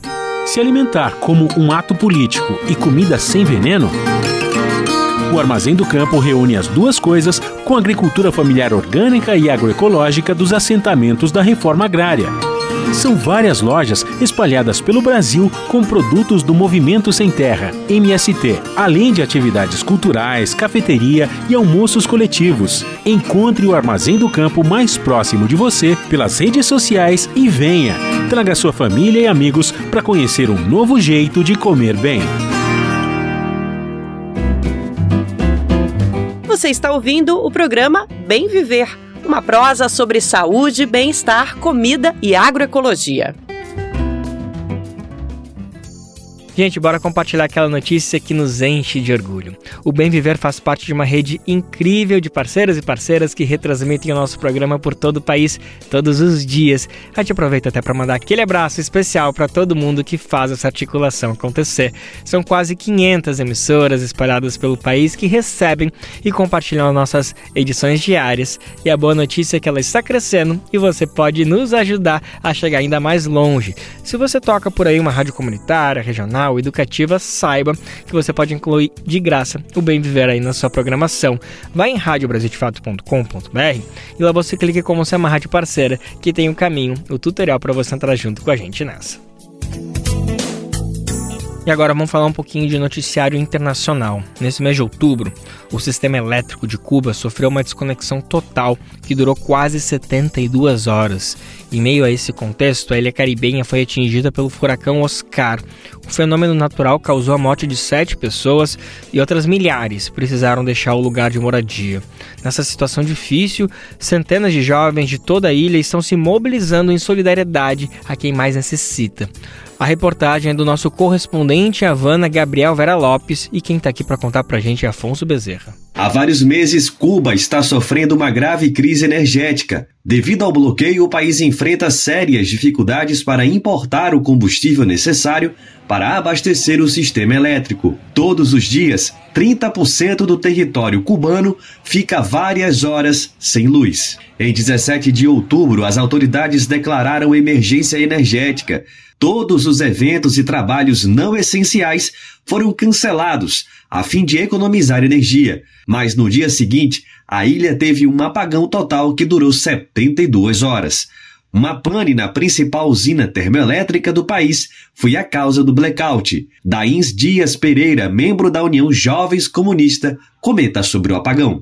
[SPEAKER 5] Se alimentar como um ato político e comida sem veneno? O Armazém do Campo reúne as duas coisas com a agricultura familiar orgânica e agroecológica dos assentamentos da reforma agrária. São várias lojas espalhadas pelo Brasil com produtos do Movimento Sem Terra, M S T, além de atividades culturais, cafeteria e almoços coletivos. Encontre o Armazém do Campo mais próximo de você pelas redes sociais e venha. Traga sua família e amigos para conhecer um novo jeito de comer bem.
[SPEAKER 4] Você está ouvindo o programa Bem Viver, uma prosa sobre saúde, bem-estar, comida e agroecologia.
[SPEAKER 2] Gente, bora compartilhar aquela notícia que nos enche de orgulho. O Bem Viver faz parte de uma rede incrível de parceiros e parceiras que retransmitem o nosso programa por todo o país, todos os dias. A gente aproveita até para mandar aquele abraço especial para todo mundo que faz essa articulação acontecer. São quase quinhentas emissoras espalhadas pelo país que recebem e compartilham as nossas edições diárias. E a boa notícia é que ela está crescendo e você pode nos ajudar a chegar ainda mais longe. Se você toca por aí uma rádio comunitária, regional, educativa, saiba que você pode incluir de graça o Bem Viver aí na sua programação. Vai em rádio brasil de fato ponto com ponto b r e lá você clica como ser uma rádio parceira, que tem o caminho, o tutorial para você entrar junto com a gente nessa. E agora vamos falar um pouquinho de noticiário internacional. Nesse mês de outubro, o sistema elétrico de Cuba sofreu uma desconexão total que durou quase setenta e duas horas. Em meio a esse contexto, a ilha caribenha foi atingida pelo furacão Oscar. O fenômeno natural causou a morte de sete pessoas e outras milhares precisaram deixar o lugar de moradia. Nessa situação difícil, centenas de jovens de toda a ilha estão se mobilizando em solidariedade a quem mais necessita. A reportagem é do nosso correspondente em Havana, Gabriel Vera Lopes, e quem está aqui para contar para a gente é Afonso Bezerra.
[SPEAKER 10] Há vários meses, Cuba está sofrendo uma grave crise energética. Devido ao bloqueio, o país enfrenta sérias dificuldades para importar o combustível necessário para abastecer o sistema elétrico. Todos os dias, trinta por cento do território cubano fica várias horas sem luz. Em dezessete de outubro, as autoridades declararam emergência energética. Todos os eventos e trabalhos não essenciais foram cancelados a fim de economizar energia. Mas no dia seguinte, a ilha teve um apagão total que durou setenta e duas horas. Uma pane na principal usina termoelétrica do país foi a causa do blackout. Dains Dias Pereira, membro da União Jovens Comunista, comenta sobre o apagão.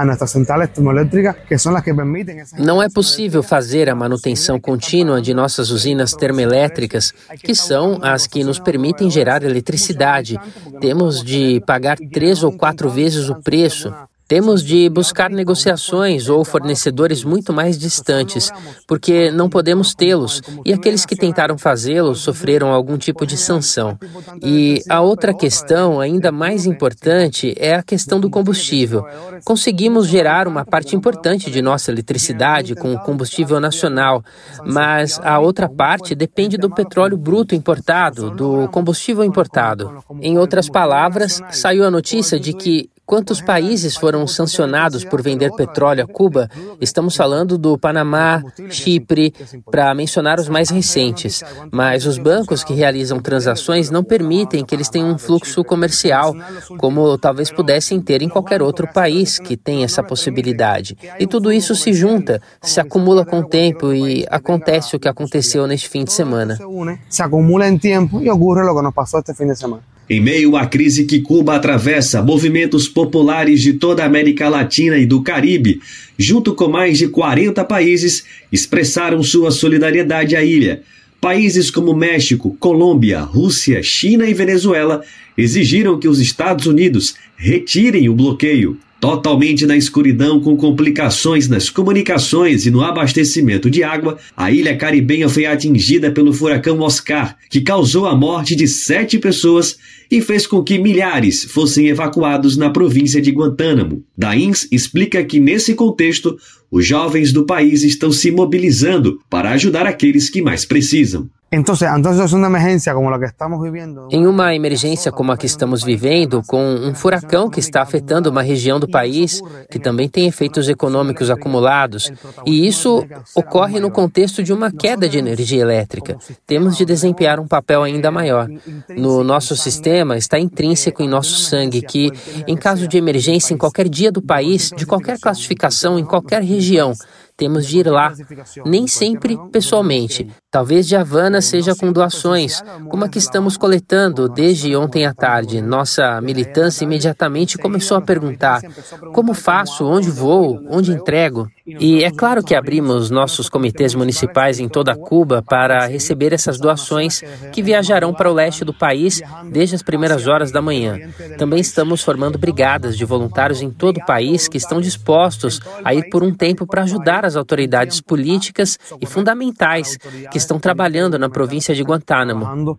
[SPEAKER 11] Não é possível fazer a manutenção contínua de nossas usinas termoelétricas, que são as que nos permitem gerar eletricidade. Temos de pagar três ou quatro vezes o preço. Temos de buscar negociações ou fornecedores muito mais distantes, porque não podemos tê-los, e aqueles que tentaram fazê-lo sofreram algum tipo de sanção. E a outra questão, ainda mais importante, é a questão do combustível. Conseguimos gerar uma parte importante de nossa eletricidade com combustível nacional, mas a outra parte depende do petróleo bruto importado, do combustível importado. Em outras palavras, saiu a notícia de que quantos países foram sancionados por vender petróleo a Cuba? Estamos falando do Panamá, Chipre, para mencionar os mais recentes. Mas os bancos que realizam transações não permitem que eles tenham um fluxo comercial, como talvez pudessem ter em qualquer outro país que tem essa possibilidade. E tudo isso se junta, se acumula com o tempo e acontece o que aconteceu neste fim de semana.
[SPEAKER 12] Se acumula em tempo e ocorre o que nos passou este fim de semana.
[SPEAKER 10] Em meio à crise que Cuba atravessa, movimentos populares de toda a América Latina e do Caribe, junto com mais de quarenta países, expressaram sua solidariedade à ilha. Países como México, Colômbia, Rússia, China e Venezuela exigiram que os Estados Unidos retirem o bloqueio. Totalmente na escuridão, com complicações nas comunicações e no abastecimento de água, a ilha caribenha foi atingida pelo furacão Oscar, que causou a morte de sete pessoas e fez com que milhares fossem evacuados na província de Guantánamo. Dains explica que, nesse contexto, Os jovens do país estão se mobilizando para ajudar aqueles que mais precisam.
[SPEAKER 11] Em uma emergência como a que estamos vivendo, com um furacão que está afetando uma região do país, que também tem efeitos econômicos acumulados, e isso ocorre no contexto de uma queda de energia elétrica, temos de desempenhar um papel ainda maior. No nosso sistema, está intrínseco em nosso sangue que, em caso de emergência em qualquer dia do país, de qualquer classificação, em qualquer região, temos de ir lá, nem sempre pessoalmente. Talvez de Havana seja com doações, como a que estamos coletando desde ontem à tarde. Nossa militância imediatamente começou a perguntar: como faço? Onde vou? Onde entrego? E é claro que abrimos nossos comitês municipais em toda Cuba para receber essas doações que viajarão para o leste do país desde as primeiras horas da manhã. Também estamos formando brigadas de voluntários em todo o país que estão dispostos a ir por um tempo para ajudar as autoridades políticas e fundamentais que estão trabalhando na província de Guantánamo.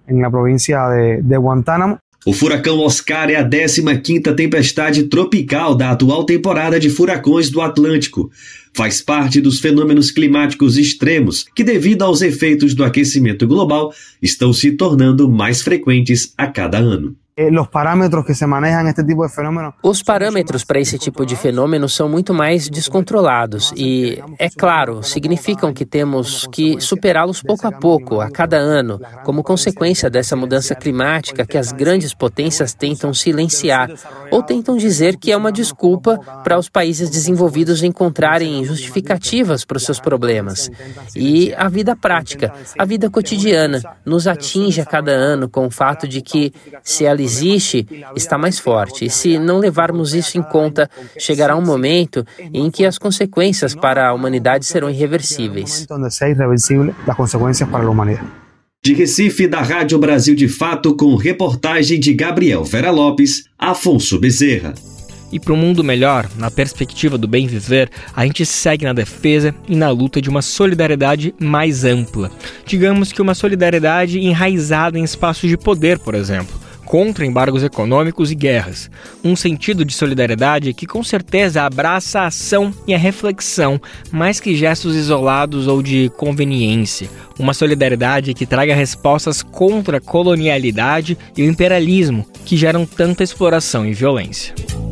[SPEAKER 10] O furacão Oscar é a décima quinta tempestade tropical da atual temporada de furacões do Atlântico. Faz parte dos fenômenos climáticos extremos que, devido aos efeitos do aquecimento global, estão se tornando mais frequentes a cada ano.
[SPEAKER 11] Os parâmetros para esse tipo de fenômeno são muito mais descontrolados e, é claro, significam que temos que superá-los pouco a pouco, a cada ano, como consequência dessa mudança climática que as grandes potências tentam silenciar ou tentam dizer que é uma desculpa para os países desenvolvidos encontrarem justificativas para os seus problemas. E a vida prática, a vida cotidiana, nos atinge a cada ano com o fato de que, se ela existe, está mais forte. E se não levarmos isso em conta, chegará um momento em que as consequências para a humanidade serão irreversíveis.
[SPEAKER 10] De Recife, da Rádio Brasil de Fato, com reportagem de Gabriel Vera Lopes, Afonso Bezerra.
[SPEAKER 2] E para um mundo melhor, na perspectiva do bem viver, a gente segue na defesa e na luta de uma solidariedade mais ampla. Digamos que uma solidariedade enraizada em espaços de poder, por exemplo, contra embargos econômicos e guerras. Um sentido de solidariedade que com certeza abraça a ação e a reflexão, mais que gestos isolados ou de conveniência. Uma solidariedade que traga respostas contra a colonialidade e o imperialismo, que geram tanta exploração e violência.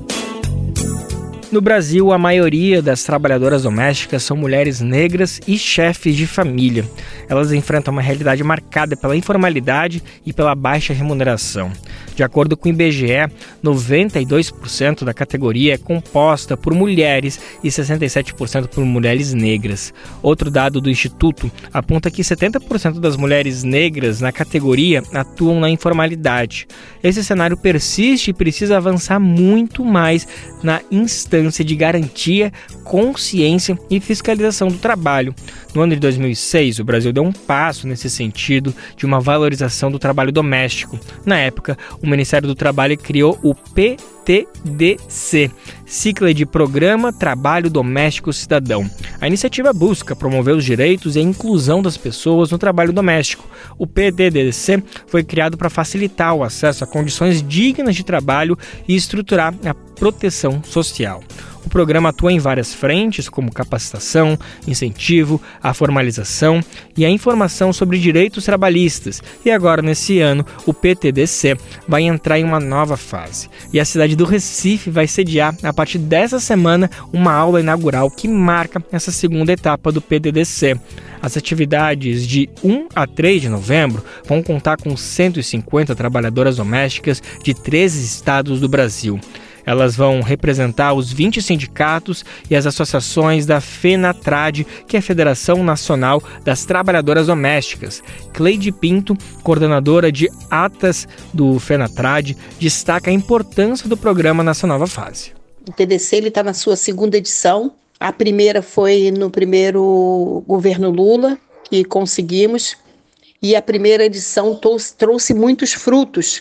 [SPEAKER 2] No Brasil, a maioria das trabalhadoras domésticas são mulheres negras e chefes de família. Elas enfrentam uma realidade marcada pela informalidade e pela baixa remuneração. De acordo com o I B G E, noventa e dois por cento da categoria é composta por mulheres e sessenta e sete por cento por mulheres negras. Outro dado do Instituto aponta que setenta por cento das mulheres negras na categoria atuam na informalidade. Esse cenário persiste e precisa avançar muito mais na instância de garantia, consciência e fiscalização do trabalho. No ano de dois mil e seis, o Brasil deu um passo nesse sentido de uma valorização do trabalho doméstico. Na época, o Ministério do Trabalho criou o P T D C, sigla de Programa Trabalho Doméstico Cidadão. A iniciativa busca promover os direitos e a inclusão das pessoas no trabalho doméstico. O P T D C foi criado para facilitar o acesso a condições dignas de trabalho e estruturar a proteção social. O programa atua em várias frentes, como capacitação, incentivo, a formalização e a informação sobre direitos trabalhistas. E agora, nesse ano, o P T D C vai entrar em uma nova fase. E a cidade do Recife vai sediar, a partir dessa semana, uma aula inaugural que marca essa segunda etapa do P T D C. As atividades de um a três de novembro vão contar com cento e cinquenta trabalhadoras domésticas de treze estados do Brasil. Elas vão representar os vinte sindicatos e as associações da FENATRAD, que é a Federação Nacional das Trabalhadoras Domésticas. Cleide Pinto, coordenadora de atas do FENATRAD, destaca a importância do programa nessa nova fase.
[SPEAKER 13] O T D C está na sua segunda edição. A primeira foi no primeiro governo Lula, que conseguimos, e a primeira edição trouxe muitos frutos.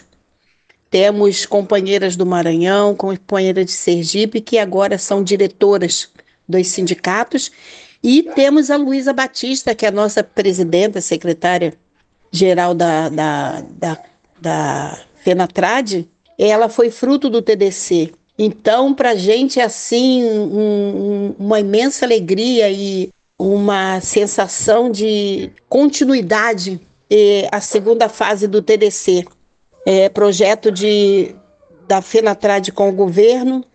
[SPEAKER 13] Temos companheiras do Maranhão, companheiras de Sergipe, que agora são diretoras dos sindicatos, e temos a Luísa Batista, que é a nossa presidenta, secretária-geral da, da, da, da FENATRAD. Ela foi fruto do T D C, Então, para a gente é assim um, um, uma imensa alegria e uma sensação de continuidade. É a segunda fase do T D C, é projeto de, da FENATRAD com o governo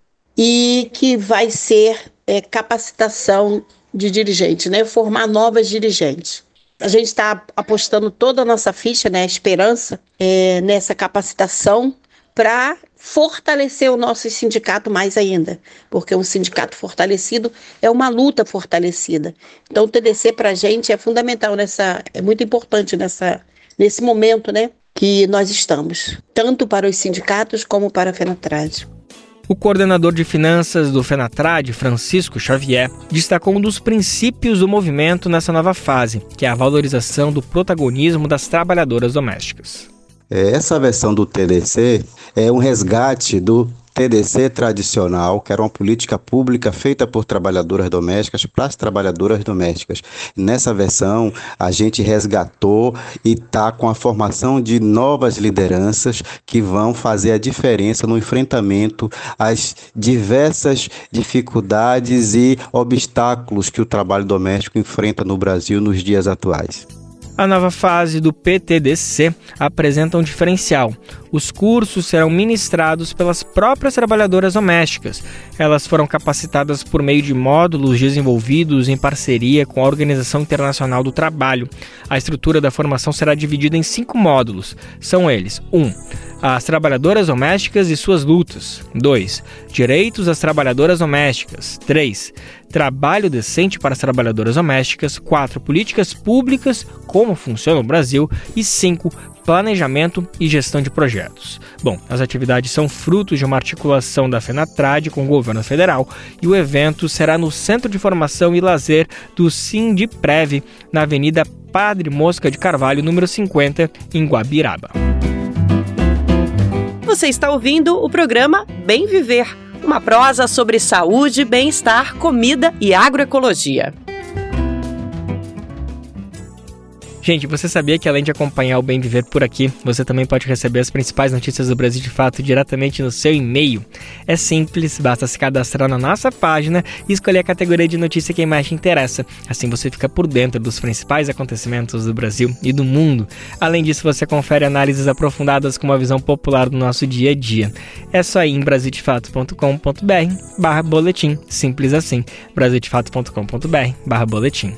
[SPEAKER 13] e que vai ser é, capacitação de dirigentes, né? Formar novas dirigentes. A gente está apostando toda a nossa ficha, né, esperança, é, nessa capacitação para fortalecer o nosso sindicato mais ainda, porque um sindicato fortalecido é uma luta fortalecida. Então o T D C para a gente é fundamental, nessa, é muito importante nessa, nesse momento, né, que nós estamos, tanto para os sindicatos como para a FENATRAD.
[SPEAKER 2] O coordenador de finanças do FENATRAD, Francisco Xavier, destacou um dos princípios do movimento nessa nova fase, que é a valorização do protagonismo das trabalhadoras domésticas.
[SPEAKER 14] Essa versão do T D C é um resgate do T D C tradicional, que era uma política pública feita por trabalhadoras domésticas para as trabalhadoras domésticas. Nessa versão, a gente resgatou e está com a formação de novas lideranças que vão fazer a diferença no enfrentamento às diversas dificuldades e obstáculos que o trabalho doméstico enfrenta no Brasil nos dias atuais.
[SPEAKER 2] A nova fase do P T D C apresenta um diferencial. Os cursos serão ministrados pelas próprias trabalhadoras domésticas. Elas foram capacitadas por meio de módulos desenvolvidos em parceria com a Organização Internacional do Trabalho. A estrutura da formação será dividida em cinco módulos. São eles: um. As trabalhadoras domésticas e suas lutas. dois. Direitos das trabalhadoras domésticas. três. Trabalho decente para as trabalhadoras domésticas. quatro. Políticas públicas, como funciona no Brasil. E cinco. Planejamento e gestão de projetos. Bom, as atividades são frutos de uma articulação da FENATRAD com o governo federal e o evento será no Centro de Formação e Lazer do Sindiprev, na Avenida Padre Mosca de Carvalho, número cinquenta, em Guabiraba.
[SPEAKER 4] Você está ouvindo o programa Bem Viver, uma prosa sobre saúde, bem-estar, comida e agroecologia.
[SPEAKER 2] Gente, você sabia que além de acompanhar o Bem Viver por aqui, você também pode receber as principais notícias do Brasil de Fato diretamente no seu e-mail? É simples, basta se cadastrar na nossa página e escolher a categoria de notícia que mais te interessa. Assim você fica por dentro dos principais acontecimentos do Brasil e do mundo. Além disso, você confere análises aprofundadas com uma visão popular do nosso dia a dia. É só ir em brasil de fato ponto com ponto b r barra boletim. Simples assim, brasil de fato ponto com ponto b r barra boletim.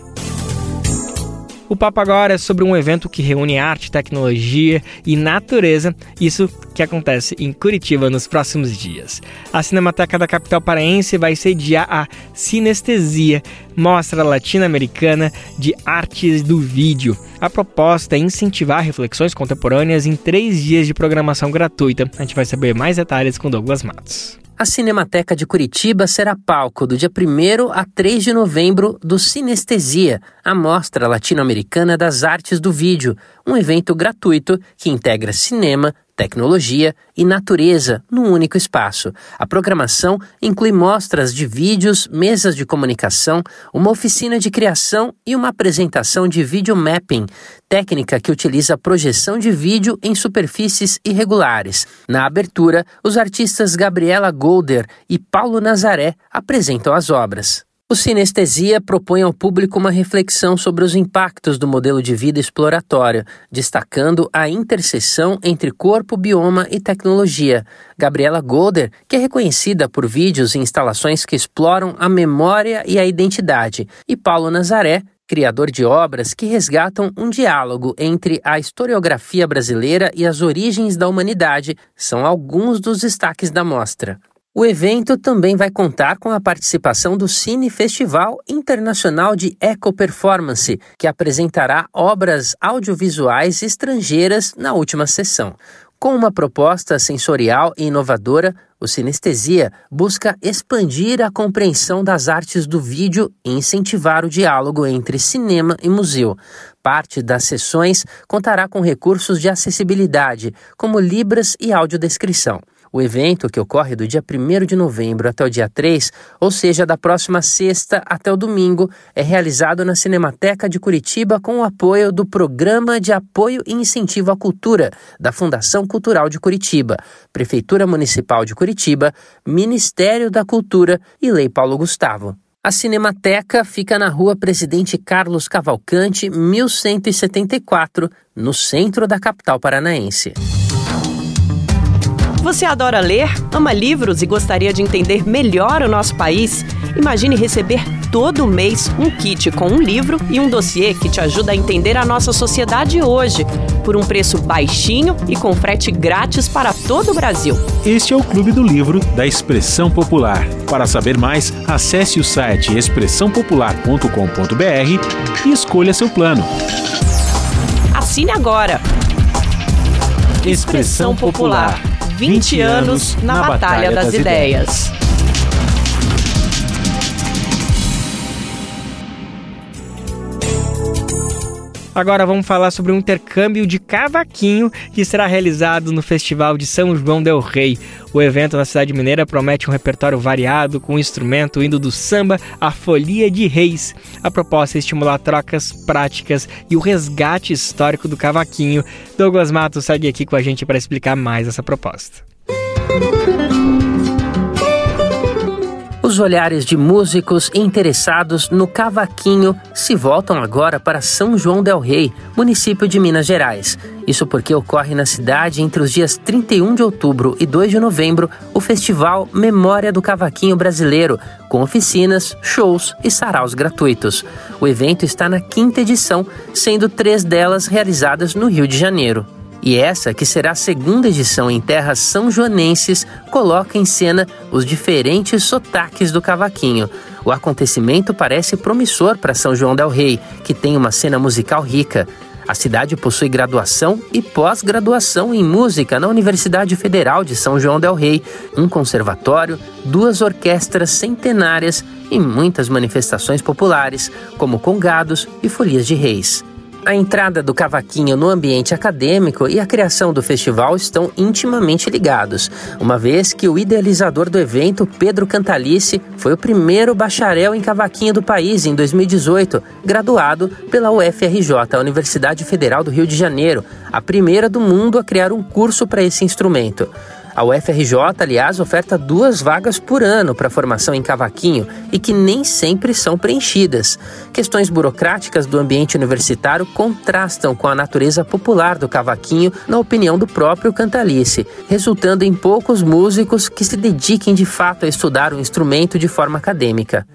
[SPEAKER 2] O papo agora é sobre um evento que reúne arte, tecnologia e natureza, isso que acontece em Curitiba nos próximos dias. A Cinemateca da capital paraense vai sediar a Cinestesia, mostra latino-americana de artes do vídeo. A proposta é incentivar reflexões contemporâneas em três dias de programação gratuita. A gente vai saber mais detalhes com Douglas Matos.
[SPEAKER 11] A Cinemateca de Curitiba será palco do dia primeiro a três de novembro do Cinestesia, a mostra latino-americana das artes do vídeo, um evento gratuito que integra cinema, tecnologia e natureza num único espaço. A programação inclui mostras de vídeos, mesas de comunicação, uma oficina de criação e uma apresentação de videomapping, técnica que utiliza a projeção de vídeo em superfícies irregulares. Na abertura, os artistas Gabriela Golder e Paulo Nazaré apresentam as obras. O Cinestesia propõe ao público uma reflexão sobre os impactos do modelo de vida exploratório, destacando a interseção entre corpo, bioma e tecnologia. Gabriela Golder, que é reconhecida por vídeos e instalações que exploram a memória e a identidade, e Paulo Nazaré, criador de obras que resgatam um diálogo entre a historiografia brasileira e as origens da humanidade, são alguns dos destaques da mostra. O evento também vai contar com a participação do Cine Festival Internacional de Eco-Performance, que apresentará obras audiovisuais estrangeiras na última sessão. Com uma proposta sensorial e inovadora, o Cinestesia busca expandir a compreensão das artes do vídeo e incentivar o diálogo entre cinema e museu. Parte das sessões contará com recursos de acessibilidade, como libras e audiodescrição. O evento, que ocorre do dia primeiro de novembro até o dia três, ou seja, da próxima sexta até o domingo, é realizado na Cinemateca de Curitiba com o apoio do Programa de Apoio e Incentivo à Cultura, da Fundação Cultural de Curitiba, Prefeitura Municipal de Curitiba, Ministério da Cultura e Lei Paulo Gustavo. A Cinemateca fica na Rua Presidente Carlos Cavalcante, mil cento e setenta e quatro, no centro da capital paranaense.
[SPEAKER 4] Você adora ler, ama livros e gostaria de entender melhor o nosso país? Imagine receber todo mês um kit com um livro e um dossiê que te ajuda a entender a nossa sociedade hoje, por um preço baixinho e com frete grátis para todo o Brasil.
[SPEAKER 5] Este é o Clube do Livro da Expressão Popular. Para saber mais, acesse o site expressão popular ponto com ponto b r e escolha seu plano.
[SPEAKER 4] Assine agora! Expressão Popular. vinte anos na Batalha das Ideias.
[SPEAKER 2] Agora vamos falar sobre um intercâmbio de cavaquinho que será realizado no Festival de São João del Rei. O evento na cidade mineira promete um repertório variado, com o instrumento indo do samba à folia de reis. A proposta é estimular trocas práticas e o resgate histórico do cavaquinho. Douglas Matos segue aqui com a gente para explicar mais essa proposta.
[SPEAKER 11] Os olhares de músicos interessados no cavaquinho se voltam agora para São João del Rei, município de Minas Gerais. Isso porque ocorre na cidade entre os dias trinta e um de outubro e dois de novembro o Festival Memória do Cavaquinho Brasileiro, com oficinas, shows e saraus gratuitos. O evento está na quinta edição, sendo três delas realizadas no Rio de Janeiro. E essa, que será a segunda edição em terras são-joanenses, coloca em cena os diferentes sotaques do cavaquinho. O acontecimento parece promissor para São João del Rei, que tem uma cena musical rica. A cidade possui graduação e pós-graduação em música na Universidade Federal de São João del Rei, um conservatório, duas orquestras centenárias e muitas manifestações populares, como congados e folias de reis. A entrada do cavaquinho no ambiente acadêmico e a criação do festival estão intimamente ligados, uma vez que o idealizador do evento, Pedro Cantalice, foi o primeiro bacharel em cavaquinho do país em dois mil e dezoito, graduado pela U F R J, a Universidade Federal do Rio de Janeiro, a primeira do mundo a criar um curso para esse instrumento. A U F R J, aliás, oferta duas vagas por ano para formação em cavaquinho e que nem sempre são preenchidas. Questões burocráticas do ambiente universitário contrastam com a natureza popular do cavaquinho, na opinião do próprio Cantalice, resultando em poucos músicos que se dediquem de fato a estudar o instrumento de forma acadêmica.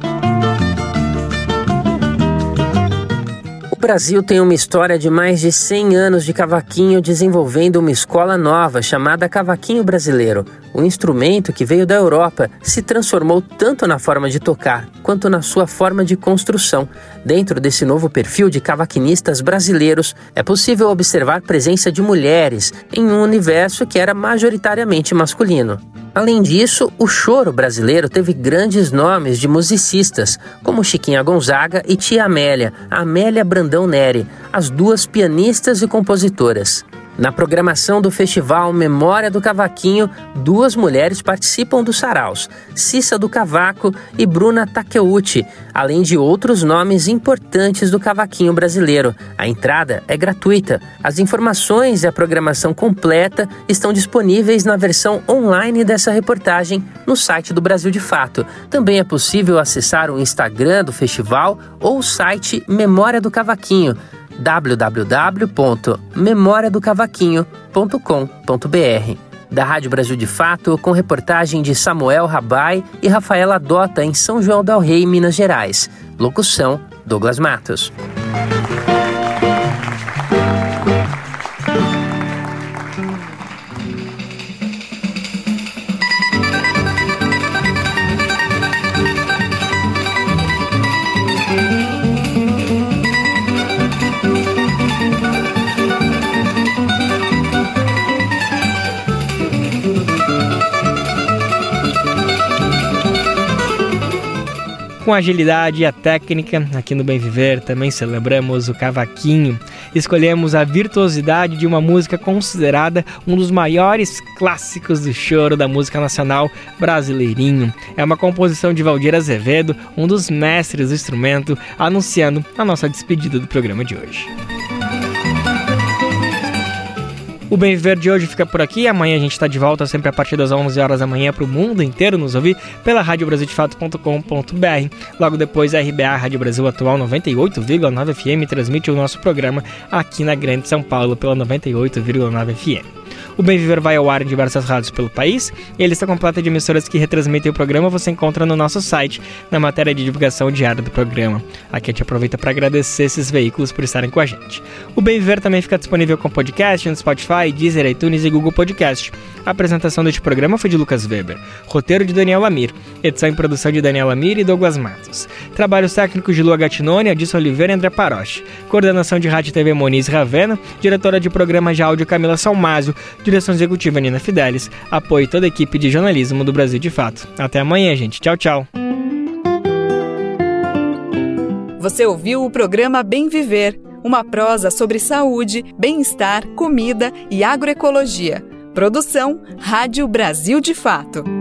[SPEAKER 11] O Brasil tem uma história de mais de cem anos de cavaquinho, desenvolvendo uma escola nova chamada Cavaquinho Brasileiro. O instrumento, que veio da Europa, se transformou tanto na forma de tocar quanto na sua forma de construção. Dentro desse novo perfil de cavaquinistas brasileiros, é possível observar a presença de mulheres em um universo que era majoritariamente masculino. Além disso, o choro brasileiro teve grandes nomes de musicistas, como Chiquinha Gonzaga e Tia Amélia, Amélia Brandão Neri, as duas pianistas e compositoras. Na programação do Festival Memória do Cavaquinho, duas mulheres participam dos saraus, Cissa do Cavaco e Bruna Takeuchi, além de outros nomes importantes do cavaquinho brasileiro. A entrada é gratuita. As informações e a programação completa estão disponíveis na versão online dessa reportagem no site do Brasil de Fato. Também é possível acessar o Instagram do festival ou o site Memória do Cavaquinho, w w w ponto memória do cavaquinho ponto com ponto b r. Da Rádio Brasil de Fato, com reportagem de Samuel Rabai e Rafaela Dota, em São João del Rei, Minas Gerais. Locução, Douglas Matos.
[SPEAKER 2] Com a agilidade e a técnica, aqui no Bem Viver também celebramos o cavaquinho. Escolhemos a virtuosidade de uma música considerada um dos maiores clássicos do choro da música nacional, Brasileirinho. É uma composição de Valdir Azevedo, um dos mestres do instrumento, anunciando a nossa despedida do programa de hoje. O Bem Viver de hoje fica por aqui. Amanhã a gente está de volta sempre a partir das onze horas da manhã para o mundo inteiro nos ouvir pela rádio brasil de fato ponto com ponto b r. Logo depois a R B A Rádio Brasil Atual noventa e oito vírgula nove F M transmite o nosso programa aqui na Grande São Paulo pela noventa e oito vírgula nove F M. O Bem Viver vai ao ar em diversas rádios pelo país e a lista completa de emissoras que retransmitem o programa você encontra no nosso site, na matéria de divulgação diária do programa. Aqui a gente aproveita para agradecer esses veículos por estarem com a gente. O Bem Viver também fica disponível com podcast no Spotify, Deezer, iTunes e Google Podcast. A apresentação deste programa foi de Lucas Weber, roteiro de Daniel Lamir, edição e produção de Daniel Lamir e Douglas Matos. Trabalhos técnicos de Lua Gattinone, Adilson Oliveira e André Paroche. Coordenação de Rádio e T V Moniz Ravena, diretora de programa de áudio Camila Salmásio, direção executiva Nina Fidelis, apoio toda a equipe de jornalismo do Brasil de Fato. Até amanhã, gente. Tchau, tchau.
[SPEAKER 1] Você ouviu o programa Bem Viver, uma prosa sobre saúde, bem-estar, comida e agroecologia. Produção Rádio Brasil de Fato.